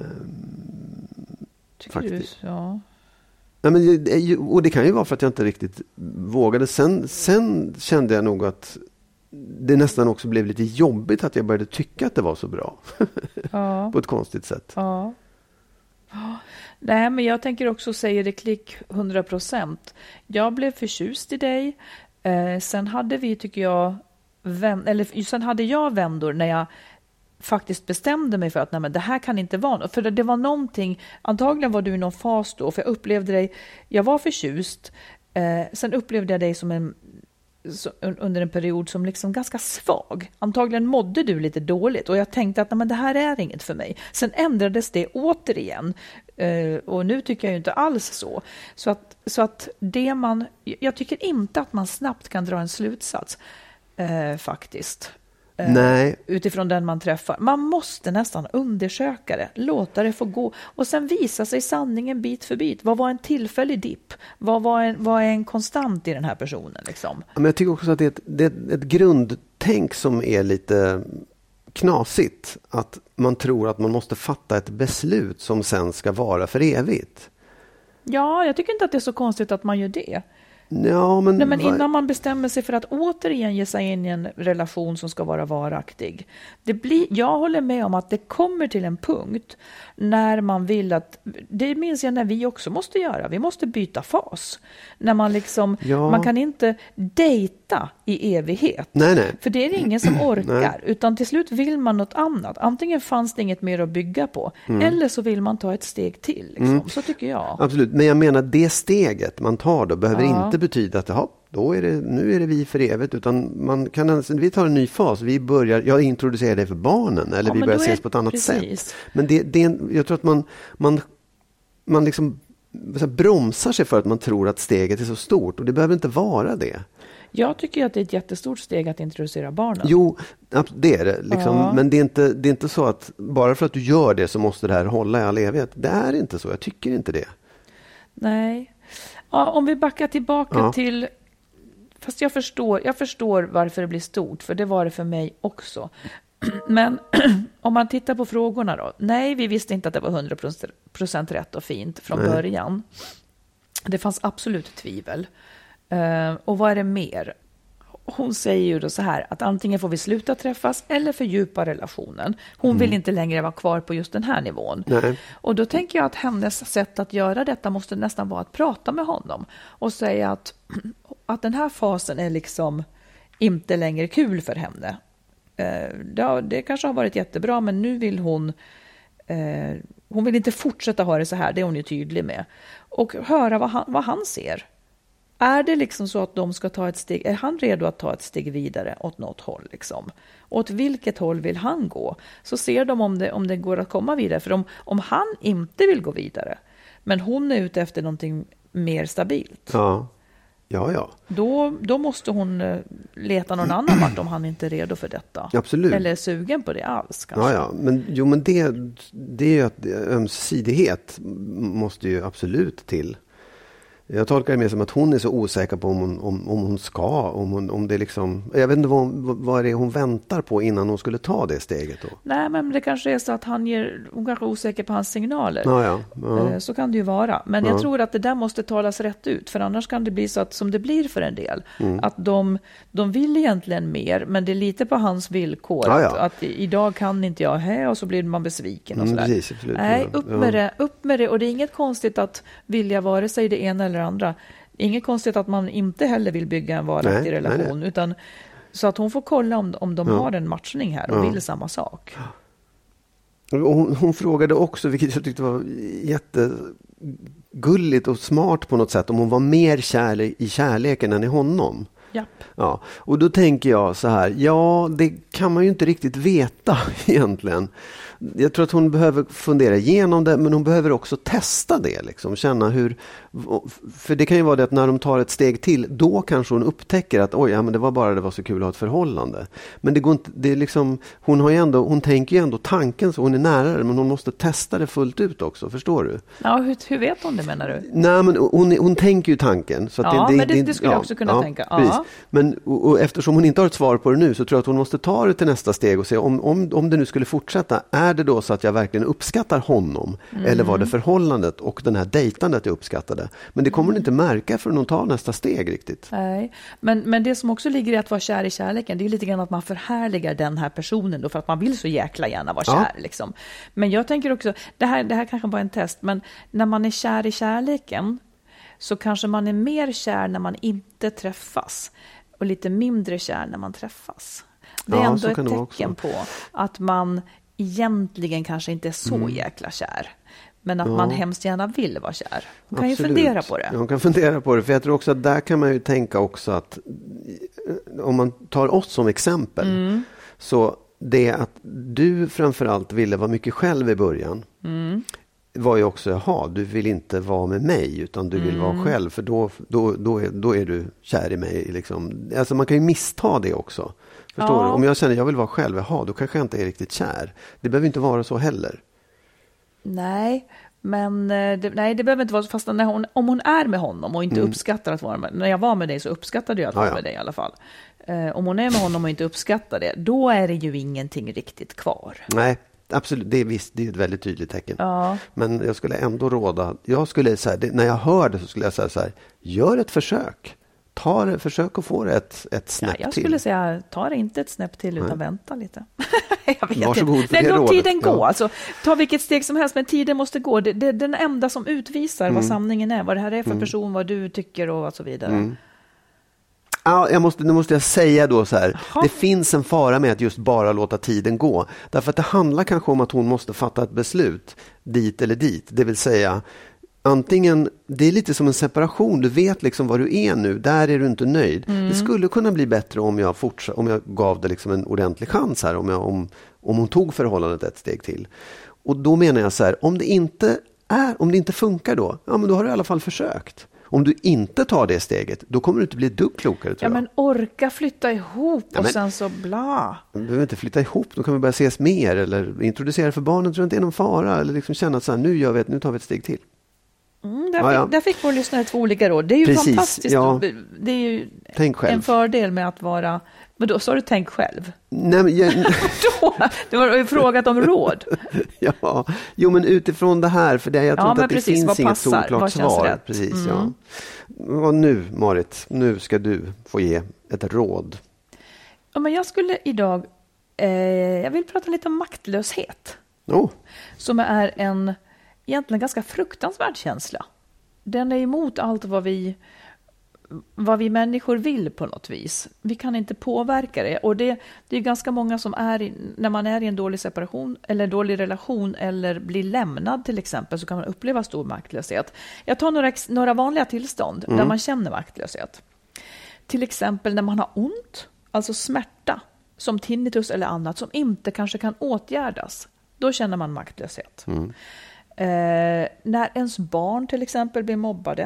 Tycker faktiskt. Du? Ja. Nej, men, och det kan ju vara för att jag inte riktigt vågade. Sen, sen kände jag nog att det nästan också blev lite jobbigt att jag började tycka att det var så bra. Ja. På ett konstigt sätt. Ja. Nej, men jag tänker också säga det klick hundra procent. Jag blev förtjust i dig. Eh, sen hade vi, tycker jag, vän, eller sen hade jag vändor när jag faktiskt bestämde mig för att nej, men det här kan inte vara något. För det, det var någonting, antagligen var du i någon fas då, för jag upplevde dig, jag var förtjust. Eh, sen upplevde jag dig som en Så, under en period som liksom ganska svag. Antagligen mådde du lite dåligt och jag tänkte att nej, men det här är inget för mig. Sen ändrades det återigen uh, och nu tycker jag ju inte alls så. Så att, så att det man, jag tycker inte att man snabbt kan dra en slutsats uh, faktiskt. Uh, Nej. Utifrån den man träffar. Man måste nästan undersöka det, låta det få gå och sen visa sig sanningen bit för bit. Vad var en tillfällig dipp? Vad var en, vad är en konstant i den här personen? Liksom? Men jag tycker också att det är ett, det är ett grundtänk som är lite knasigt. Att man tror att man måste fatta ett beslut som sen ska vara för evigt. Ja, jag tycker inte att det är så konstigt att man gör det. Ja, men, Nej, men innan man bestämmer sig för att återigen ge sig in i en relation som ska vara varaktig. Det blir, jag håller med om att det kommer till en punkt när man vill att, det minns jag när vi också måste göra, vi måste byta fas. När man liksom, ja. man kan inte dejta i evighet. Nej, nej. För det är ingen som orkar, utan till slut vill man något annat. Antingen fanns det inget mer att bygga på, mm. eller så vill man ta ett steg till. Liksom. Mm. Så tycker jag. Absolut, men jag menar det steget man tar då behöver ja. inte betyda att ja, då är det, nu är det vi för evigt, utan man kan alltså, vi tar en ny fas, vi börjar, jag introducerar det för barnen eller ja, vi börjar ses på ett annat precis. sätt. Men det, det är en, jag tror att man, man, man liksom så här, bromsar sig för att man tror att steget är så stort och det behöver inte vara det. Jag tycker att det är ett jättestort steg att introducera barnen. Jo, det är det. Liksom. Ja. Men det är, inte, det är inte så att bara för att du gör det så måste det här hålla i all evighet. Det är inte så, jag tycker inte det. Nej. Ja, om vi backar tillbaka ja. till... Fast jag förstår, jag förstår varför det blir stort, för det var det för mig också. Men om man tittar på frågorna då. Nej, vi visste inte att det var hundra procent rätt och fint från Nej. början. Det fanns absolut tvivel. Uh, och vad är det mer? Hon säger ju då så här att antingen får vi sluta träffas eller fördjupa relationen. Hon mm. vill inte längre vara kvar på just den här nivån. Nej. Och då tänker jag att hennes sätt att göra detta måste nästan vara att prata med honom och säga att, att den här fasen är liksom inte längre kul för henne. Uh, det, det kanske har varit jättebra, men nu vill hon uh, hon vill inte fortsätta ha det så här, det är hon ju tydlig med. Och höra vad han, vad han ser. Är det liksom så att de ska ta ett steg, är han redo att ta ett steg vidare åt något håll liksom? Åt vilket håll vill han gå? Så ser de om det, om det går att komma vidare. För om, om han inte vill gå vidare, men hon är ute efter någonting mer stabilt. Ja, ja, ja. Då, då måste hon leta någon annan vart om han inte är redo för detta. Absolut. Eller är sugen på det alls kanske. Ja, ja. Men, jo, men det, det är ju att ömsesidighet måste ju absolut till. Jag tolkar det mer som att hon är så osäker på om hon, om, om hon ska, om, hon, om det liksom, jag vet inte vad, vad det är hon väntar på innan hon skulle ta det steget då. Nej, men det kanske är så att han ger, hon kanske är osäker på hans signaler. Ja, ja, ja. Så kan det ju vara. Men ja. jag tror att det där måste talas rätt ut, för annars kan det bli så att, som det blir för en del, mm. att de, de vill egentligen mer, men det är lite på hans villkor. Ja, ja. Att, att idag kan inte jag här, och så blir man besviken och sådär. Mm, precis, absolut. Nej, upp med, ja. det, upp med det. Och det är inget konstigt att vilja vare sig det ena eller andra. Inget konstigt att man inte heller vill bygga en varaktig nej, relation. Nej, nej. Utan, så att hon får kolla om, om de ja. har en matchning här och ja. vill samma sak. Hon, hon frågade också, vilket jag tyckte var jättegulligt och smart på något sätt, om hon var mer kär i kärleken än i honom. Japp. Ja, och då tänker jag så här, ja det kan man ju inte riktigt veta egentligen. Jag tror att hon behöver fundera igenom det, men hon behöver också testa det. Liksom, känna hur, för det kan ju vara det att när de tar ett steg till, då kanske hon upptäcker att oj, ja, men det var bara det var så kul att ha ett förhållande. Men det går inte, det är liksom, hon, har ju ändå, hon tänker ju ändå tanken så, hon är nära det, men hon måste testa det fullt ut också, förstår du? Ja, hur, hur vet hon det menar du? Nej, men hon, hon tänker ju tanken. Så att ja, det, det, men det, det, det skulle ja, jag också kunna ja, tänka. Precis. Ja. Men och, och eftersom hon inte har ett svar på det nu, så tror jag att hon måste ta det till nästa steg och se om, om, om det nu skulle fortsätta, är det då så att jag verkligen uppskattar honom mm. eller var det förhållandet och den här dejtandet jag uppskattade? Men det kommer hon inte märka förrän hon tar nästa steg riktigt. Nej, men, men det som också ligger i att vara kär i kärleken, det är lite grann att man förhärligar den här personen då, för att man vill så jäkla gärna vara kär. Ja. Liksom. Men jag tänker också, det här, det här kanske bara är en test, men när man är kär i kärleken så kanske man är mer kär när man inte träffas och lite mindre kär när man träffas. Det är ja, ändå ett tecken på att man egentligen kanske inte är så mm. jäkla kär. Men att ja. man hemskt gärna vill vara kär. Man kan Absolut. ju fundera på det. Man kan fundera på det. För jag tror också att där kan man ju tänka också att om man tar oss som exempel. Mm. Så det att du framförallt ville vara mycket själv i början. Mm. Var ju också, jaha, du vill inte vara med mig utan du vill mm. vara själv. För då, då, då, är, då är du kär i mig. Liksom. Alltså man kan ju missta det också. Förstår ja. du? Om jag känner jag vill vara själv, jaha, då kanske jag inte är riktigt kär. Det behöver inte vara så heller. Nej, men det, nej, det behöver inte vara så. Fast när hon, om hon är med honom och inte mm. uppskattar att vara med. När jag var med dig så uppskattade jag att vara ja, ja. med dig i alla fall. Eh, om hon är med honom och inte uppskattar det, då är det ju ingenting riktigt kvar. Nej, absolut. Det är, visst, det är ett väldigt tydligt tecken. Ja. Men jag skulle ändå råda, jag skulle så här, det, när jag hör det så skulle jag säga så här, gör ett försök. Ta det, försök att få det ett, ett snäpp till. Ja, jag skulle till. säga, ta det inte ett snäpp till utan Nej. vänta lite. jag vet Varsågod inte. för det låt rådet. tiden gå. Ja. Alltså, ta vilket steg som helst, men tiden måste gå. Det, det är den enda som utvisar mm. vad sanningen är. Vad det här är för mm. person, vad du tycker och så vidare. Mm. Ja, jag måste, nu måste jag säga då så här. Aha. Det finns en fara med att just bara låta tiden gå. Därför att det handlar kanske om att hon måste fatta ett beslut dit eller dit. Det vill säga antingen, det är lite som en separation. Du vet liksom vad du är nu. Där är du inte nöjd. Mm. Det skulle kunna bli bättre om jag, fortsatt, om jag gav det liksom en ordentlig chans här. Om, jag, om, om hon tog förhållandet ett steg till. Och då menar jag så här. Om det inte, är, om det inte funkar då. Ja, men då har du i alla fall försökt. Om du inte tar det steget, då kommer du inte bli ett dugg klokare, tror ja, jag. Men orka flytta ihop ja, och men, sen så bla. Du behöver inte flytta ihop, då kan vi börja ses mer. Eller introducera för barnen, tror jag inte är någon fara. Eller liksom känna att så här, nu, gör vi ett, nu tar vi ett steg till. Mm, där, ja, fick, ja. där fick vår lyssnare två olika råd. Det är ju Precis, fantastiskt. Ja. Det är ju tänk själv. En fördel med att vara... Men då sa du tänk själv. Nej, men jag... då, du har ju frågat om råd. ja, jo men utifrån det här. För det, jag tror ja, inte att precis, det finns inget solklart svar. Rätt? Precis, mm. ja. Och nu, Marit, nu ska du få ge ett råd. Ja, men jag skulle idag... Eh, jag vill prata lite om maktlöshet. Oh. Som är en... egentligen ganska fruktansvärd känsla. Den är emot allt vad vi, vad vi människor vill på något vis. Vi kan inte påverka det. Och det, det är ganska många som är i, när man är i en dålig separation eller en dålig relation eller blir lämnad till exempel, så kan man uppleva stor maktlöshet. Jag tar några, några vanliga tillstånd mm. där man känner maktlöshet. Till exempel när man har ont, alltså smärta, som tinnitus eller annat som inte kanske kan åtgärdas. Då känner man maktlöshet. Mm. Eh, när ens barn till exempel blir mobbade,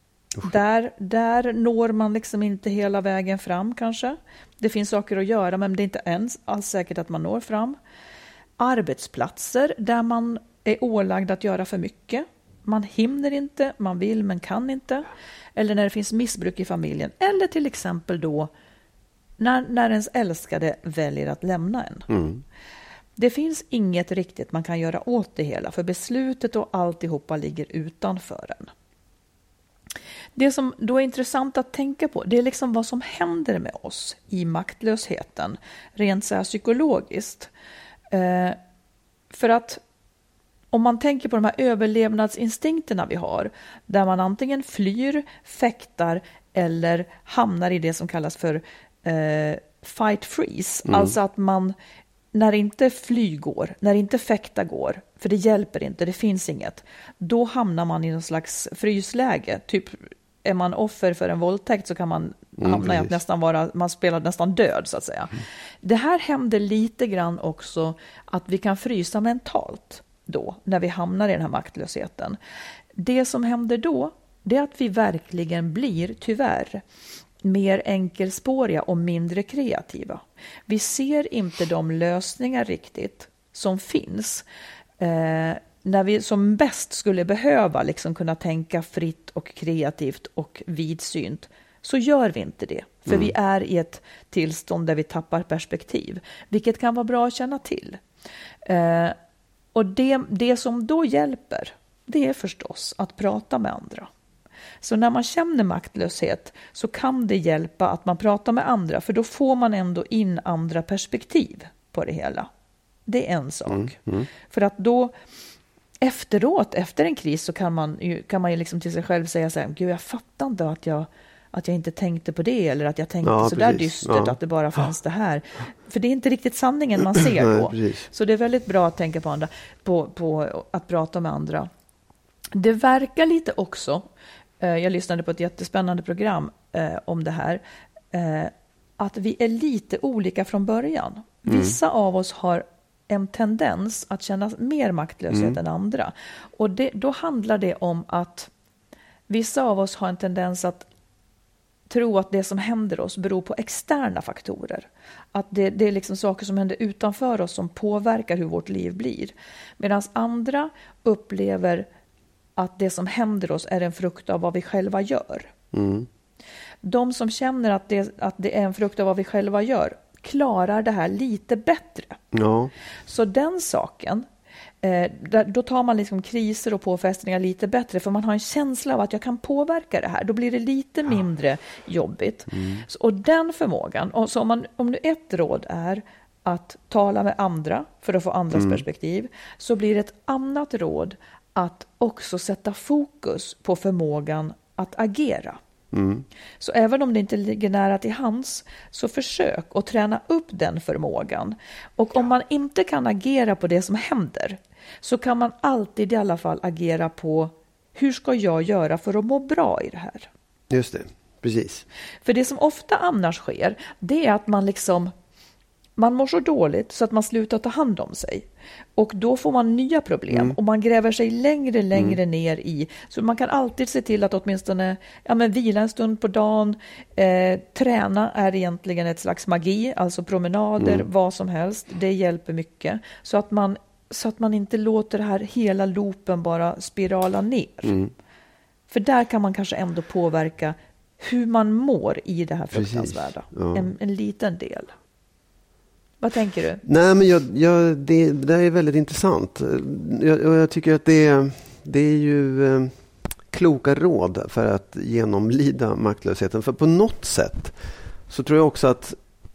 där, där når man liksom inte hela vägen fram kanske. Det finns saker att göra, men det är inte ens alls säkert att man når fram. Arbetsplatser där man är ålagd att göra för mycket. Man hinner inte, man vill men kan inte. Eller när det finns missbruk i familjen. Eller till exempel då när, när ens älskade väljer att lämna en. Mm. Det finns inget riktigt man kan göra åt det hela, för beslutet och alltihopa ligger utanför en. Det som då är intressant att tänka på, det är liksom vad som händer med oss i maktlösheten, rent så här psykologiskt. Eh, för att om man tänker på de här överlevnadsinstinkterna vi har, där man antingen flyr, fäktar eller hamnar i det som kallas för eh, fight freeze, mm. alltså att man när inte fly går, när inte fäkta går, för det hjälper inte, det finns inget, då hamnar man i någon slags frysläge. Typ är man offer för en våldtäkt så kan man mm, hamnar i att nästan vara, man spelar nästan död så att säga. Mm. Det här händer lite grann också att vi kan frysa mentalt då när vi hamnar i den här maktlösheten. Det som händer då, det är att vi verkligen blir, tyvärr, mer enkelspåriga och mindre kreativa. Vi ser inte de lösningar riktigt som finns eh, när vi som bäst skulle behöva liksom kunna tänka fritt och kreativt och vidsynt, så gör vi inte det. För mm. vi är i ett tillstånd där vi tappar perspektiv, vilket kan vara bra att känna till. Eh, och det, det som då hjälper, det är förstås att prata med andra. Så när man känner maktlöshet så kan det hjälpa att man pratar med andra, för då får man ändå in andra perspektiv på det hela. Det är en sak. Mm, mm. För att då efteråt, efter en kris, så kan man ju, kan man ju liksom till sig själv säga så här: Gud, jag fattar inte att jag, att jag inte tänkte på det, eller att jag tänkte ja, så där dystert, ja. Att det bara fanns det här. För det är inte riktigt sanningen man ser då. Nej, så det är väldigt bra att tänka på, andra, på, på att prata med andra. Det verkar lite också, jag lyssnade på ett jättespännande program eh, om det här, eh, att vi är lite olika från början. Mm. Vissa av oss har en tendens att känna mer maktlöshet mm. än andra. Och det, då handlar det om att vissa av oss har en tendens att tro att det som händer oss beror på externa faktorer. Att det, det är liksom saker som händer utanför oss som påverkar hur vårt liv blir. Medan andra upplever att det som händer oss är en frukt av vad vi själva gör. Mm. De som känner att det, att det är en frukt av vad vi själva gör klarar det här lite bättre. Ja. Så den saken, eh, där, då tar man liksom kriser och påfrestningar lite bättre, för man har en känsla av att jag kan påverka det här. Då blir det lite mindre jobbigt. Mm. Så, och den förmågan, och så om, man, om nu ett råd är att tala med andra för att få andras mm. perspektiv, så blir ett annat råd att också sätta fokus på förmågan att agera. Mm. Så även om det inte ligger nära till hands, så försök att träna upp den förmågan. Och om man inte kan agera på det som händer, så kan man alltid i alla fall agera på hur ska jag göra för att må bra i det här. Just det, precis. För det som ofta annars sker, det är att man liksom man mår så dåligt så att man slutar ta hand om sig. Och då får man nya problem. Mm. Och man gräver sig längre, längre mm. ner i. Så man kan alltid se till att åtminstone ja, men vila en stund på dagen. Eh, träna är egentligen ett slags magi. Alltså promenader, mm. vad som helst. Det hjälper mycket. Så att man, så att man inte låter det här hela loopen bara spirala ner. Mm. För där kan man kanske ändå påverka hur man mår i det här fruktansvärda. Ja. En, en liten del. Vad tänker du? Nej, men jag, jag, det, det är väldigt intressant. Jag, jag tycker att det, det är ju eh, kloka råd för att genomlida maktlösheten. För på något sätt så tror jag också att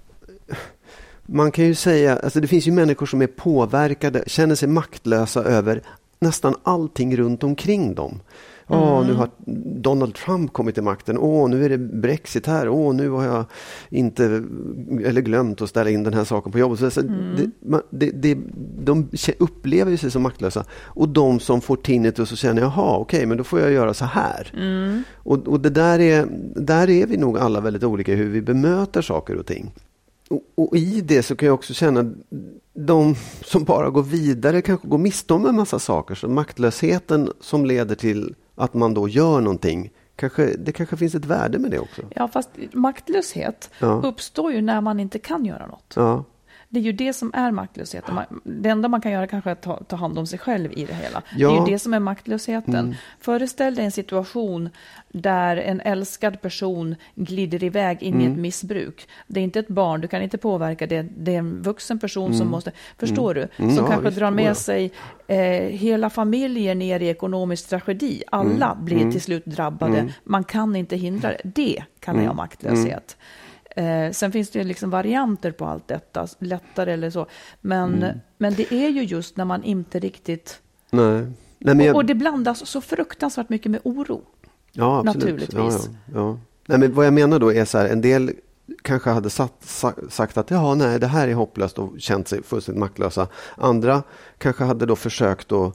man kan ju säga, alltså det finns ju människor som är påverkade, känner sig maktlösa över nästan allting runt omkring dem. Åh, mm. oh, nu har Donald Trump kommit till makten. Åh, oh, nu är det Brexit här. Åh, oh, nu har jag inte eller glömt att ställa in den här saken på jobbet. Så mm. det, det, det, de upplever sig som maktlösa. Och de som får tinnitus och känner, jaha, okej, okay, men då får jag göra så här. Mm. Och, och det där är, där är vi nog alla väldigt olika hur vi bemöter saker och ting. Och, och i det så kan jag också känna de som bara går vidare kanske går miste om en massa saker. Så maktlösheten som leder till att man då gör någonting, kanske, det kanske finns ett värde med det också. Ja, fast maktlöshet ja. uppstår ju när man inte kan göra något. Ja. Det är ju det som är maktlösheten. Det enda man kan göra kanske är att ta, ta hand om sig själv i det hela. Ja. Det är ju det som är maktlösheten. Mm. Föreställ dig en situation där en älskad person glider iväg in mm. i ett missbruk. Det är inte ett barn, du kan inte påverka det. Det är en vuxen person mm. som måste, förstår mm. du? Som ja, kanske drar med sig eh, hela familjen ner i ekonomisk tragedi. Alla mm. blir till slut drabbade. Mm. Man kan inte hindra det. Det kallar jag maktlöshet. Mm. Eh, sen finns det ju liksom varianter på allt detta, lättare eller så. Men, mm. men det är ju just när man inte riktigt... Nej. Nej, men jag... och, och det blandas så fruktansvärt mycket med oro. Ja, absolut. Naturligtvis. Ja, ja, ja. Nej, men vad jag menar då är så här, en del kanske hade satt, sagt att ja, nej, det här är hopplöst och känt sig fullständigt maktlösa. Andra kanske hade då försökt att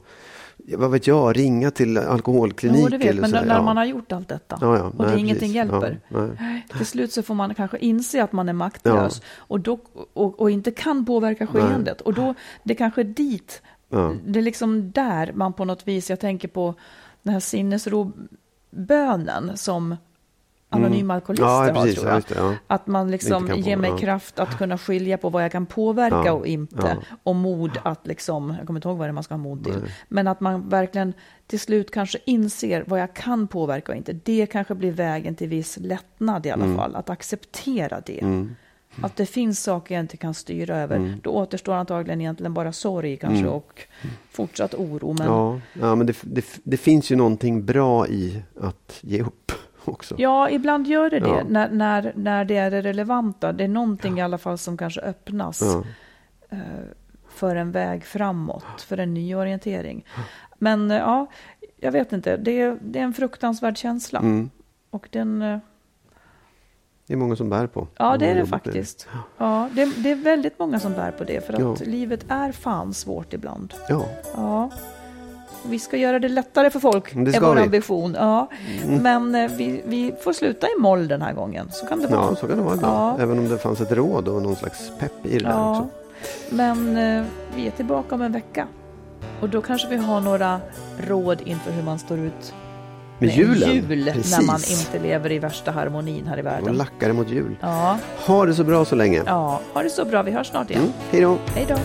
vad vet jag, ringa till alkoholklinik. Jo, det vet, eller men så, när ja. man har gjort allt detta ja, ja, och nej, det ingenting precis. hjälper. Ja, nej. Till slut så får man kanske inse att man är maktlös Ja. och, då, och, och inte kan påverka skeendet. Och då, det kanske är dit, Ja. det är liksom där man på något vis, jag tänker på den här sinnesrobönen som anonyma alkoholister Ja, har, precis, tror ja, jag. just det, ja. Att man liksom Inte kan ger mig på- ja. kraft att kunna skilja på vad jag kan påverka Ja, och inte. ja. Och mod att liksom, jag kommer inte ihåg vad det är man ska ha mod till. Nej. Men att man verkligen till slut kanske inser vad jag kan påverka och inte. Det kanske blir vägen till viss lättnad i alla Mm. fall. Att acceptera det. Mm. Att det finns saker jag inte kan styra över. Mm. Då återstår antagligen egentligen bara sorg kanske Mm. och fortsatt oro. Men Ja, ja, men det, det, det finns ju någonting bra i att ge upp också. ja, ibland gör det det. Ja. När, när, när det är det relevanta. Det är någonting i alla fall som kanske öppnas. Ja. eh, För en väg framåt. För en ny orientering. Men eh, ja, jag vet inte. Det är, det är en fruktansvärd känsla. Mm. Och den... eh, Det är många som bär på. Ja, det är det jobbat med faktiskt. Ja, det, det är väldigt många som bär på det. För att Ja. livet är fan svårt ibland. Ja. Ja. Vi ska göra det lättare för folk. Det är ska vår vi. ambition. Ja. Mm. Men eh, vi, vi får sluta i moll den här gången. Så kan det vara. Ja, så kan det vara. Ja. Även om det fanns ett råd och någon slags pepp i det där Ja. också. Men eh, vi är tillbaka om en vecka. Och då kanske vi har några råd inför hur man står ut Med med julen. jul Precis. när man inte lever i värsta harmonin här i Och världen. lackar det mot jul. Ja, Ha det så bra så länge. ja, ha det så bra. Vi hörs snart igen. Mm. Hej då. Hej då.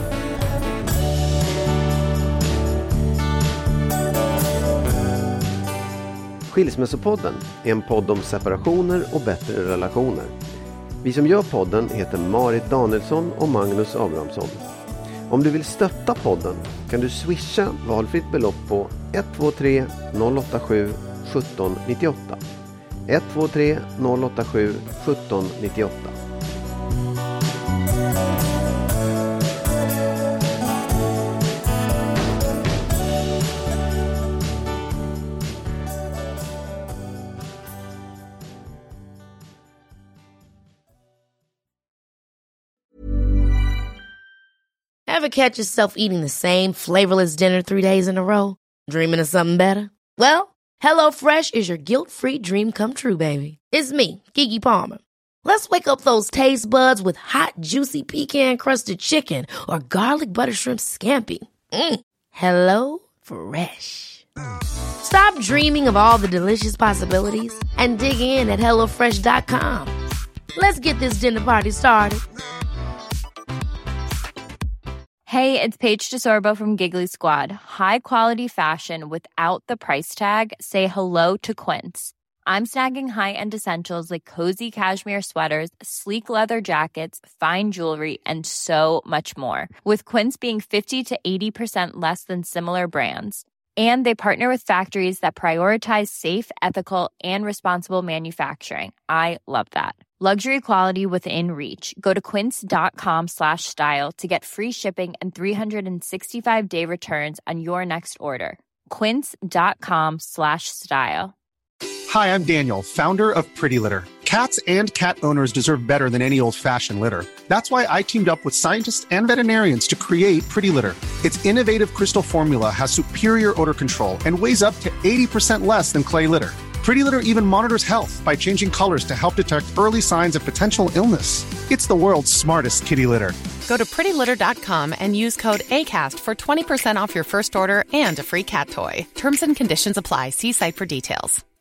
Skilsmässopodden är en podd om separationer och bättre relationer. Vi som gör podden heter Marit Danielsson och Magnus Abrahamsson. Om du vill stötta podden kan du swisha valfritt belopp på ett två tre noll åtta sju sjutton nittioåtta. ett två tre noll åtta sju sjutton nittioåtta. Ever catch yourself eating the same flavorless dinner three days in a row? Dreaming of something better? Well, HelloFresh is your guilt-free dream come true, baby. It's me, Keke Palmer. Let's wake up those taste buds with hot, juicy pecan-crusted chicken or garlic butter shrimp scampi. Mm. Hello Fresh. Stop dreaming of all the delicious possibilities and dig in at hello fresh dot com. Let's get this dinner party started. Hey, it's Paige DeSorbo from Giggly Squad. High quality fashion without the price tag. Say hello to Quince. I'm snagging high-end essentials like cozy cashmere sweaters, sleek leather jackets, fine jewelry, and so much more. With Quince being fifty to eighty percent less than similar brands. And they partner with factories that prioritize safe, ethical, and responsible manufacturing. I love that. Luxury quality within reach. Go to quince.com slash style to get free shipping and three sixty-five day returns on your next order. Quince.com slash style. Hi, I'm Daniel, founder of Pretty Litter. Cats and cat owners deserve better than any old-fashioned litter. That's why I teamed up with scientists and veterinarians to create Pretty Litter. Its innovative crystal formula has superior odor control and weighs up to eighty percent less than clay litter. Pretty Litter even monitors health by changing colors to help detect early signs of potential illness. It's the world's smartest kitty litter. Go to pretty litter dot com and use code ACAST for twenty percent off your first order and a free cat toy. Terms and conditions apply. See site for details.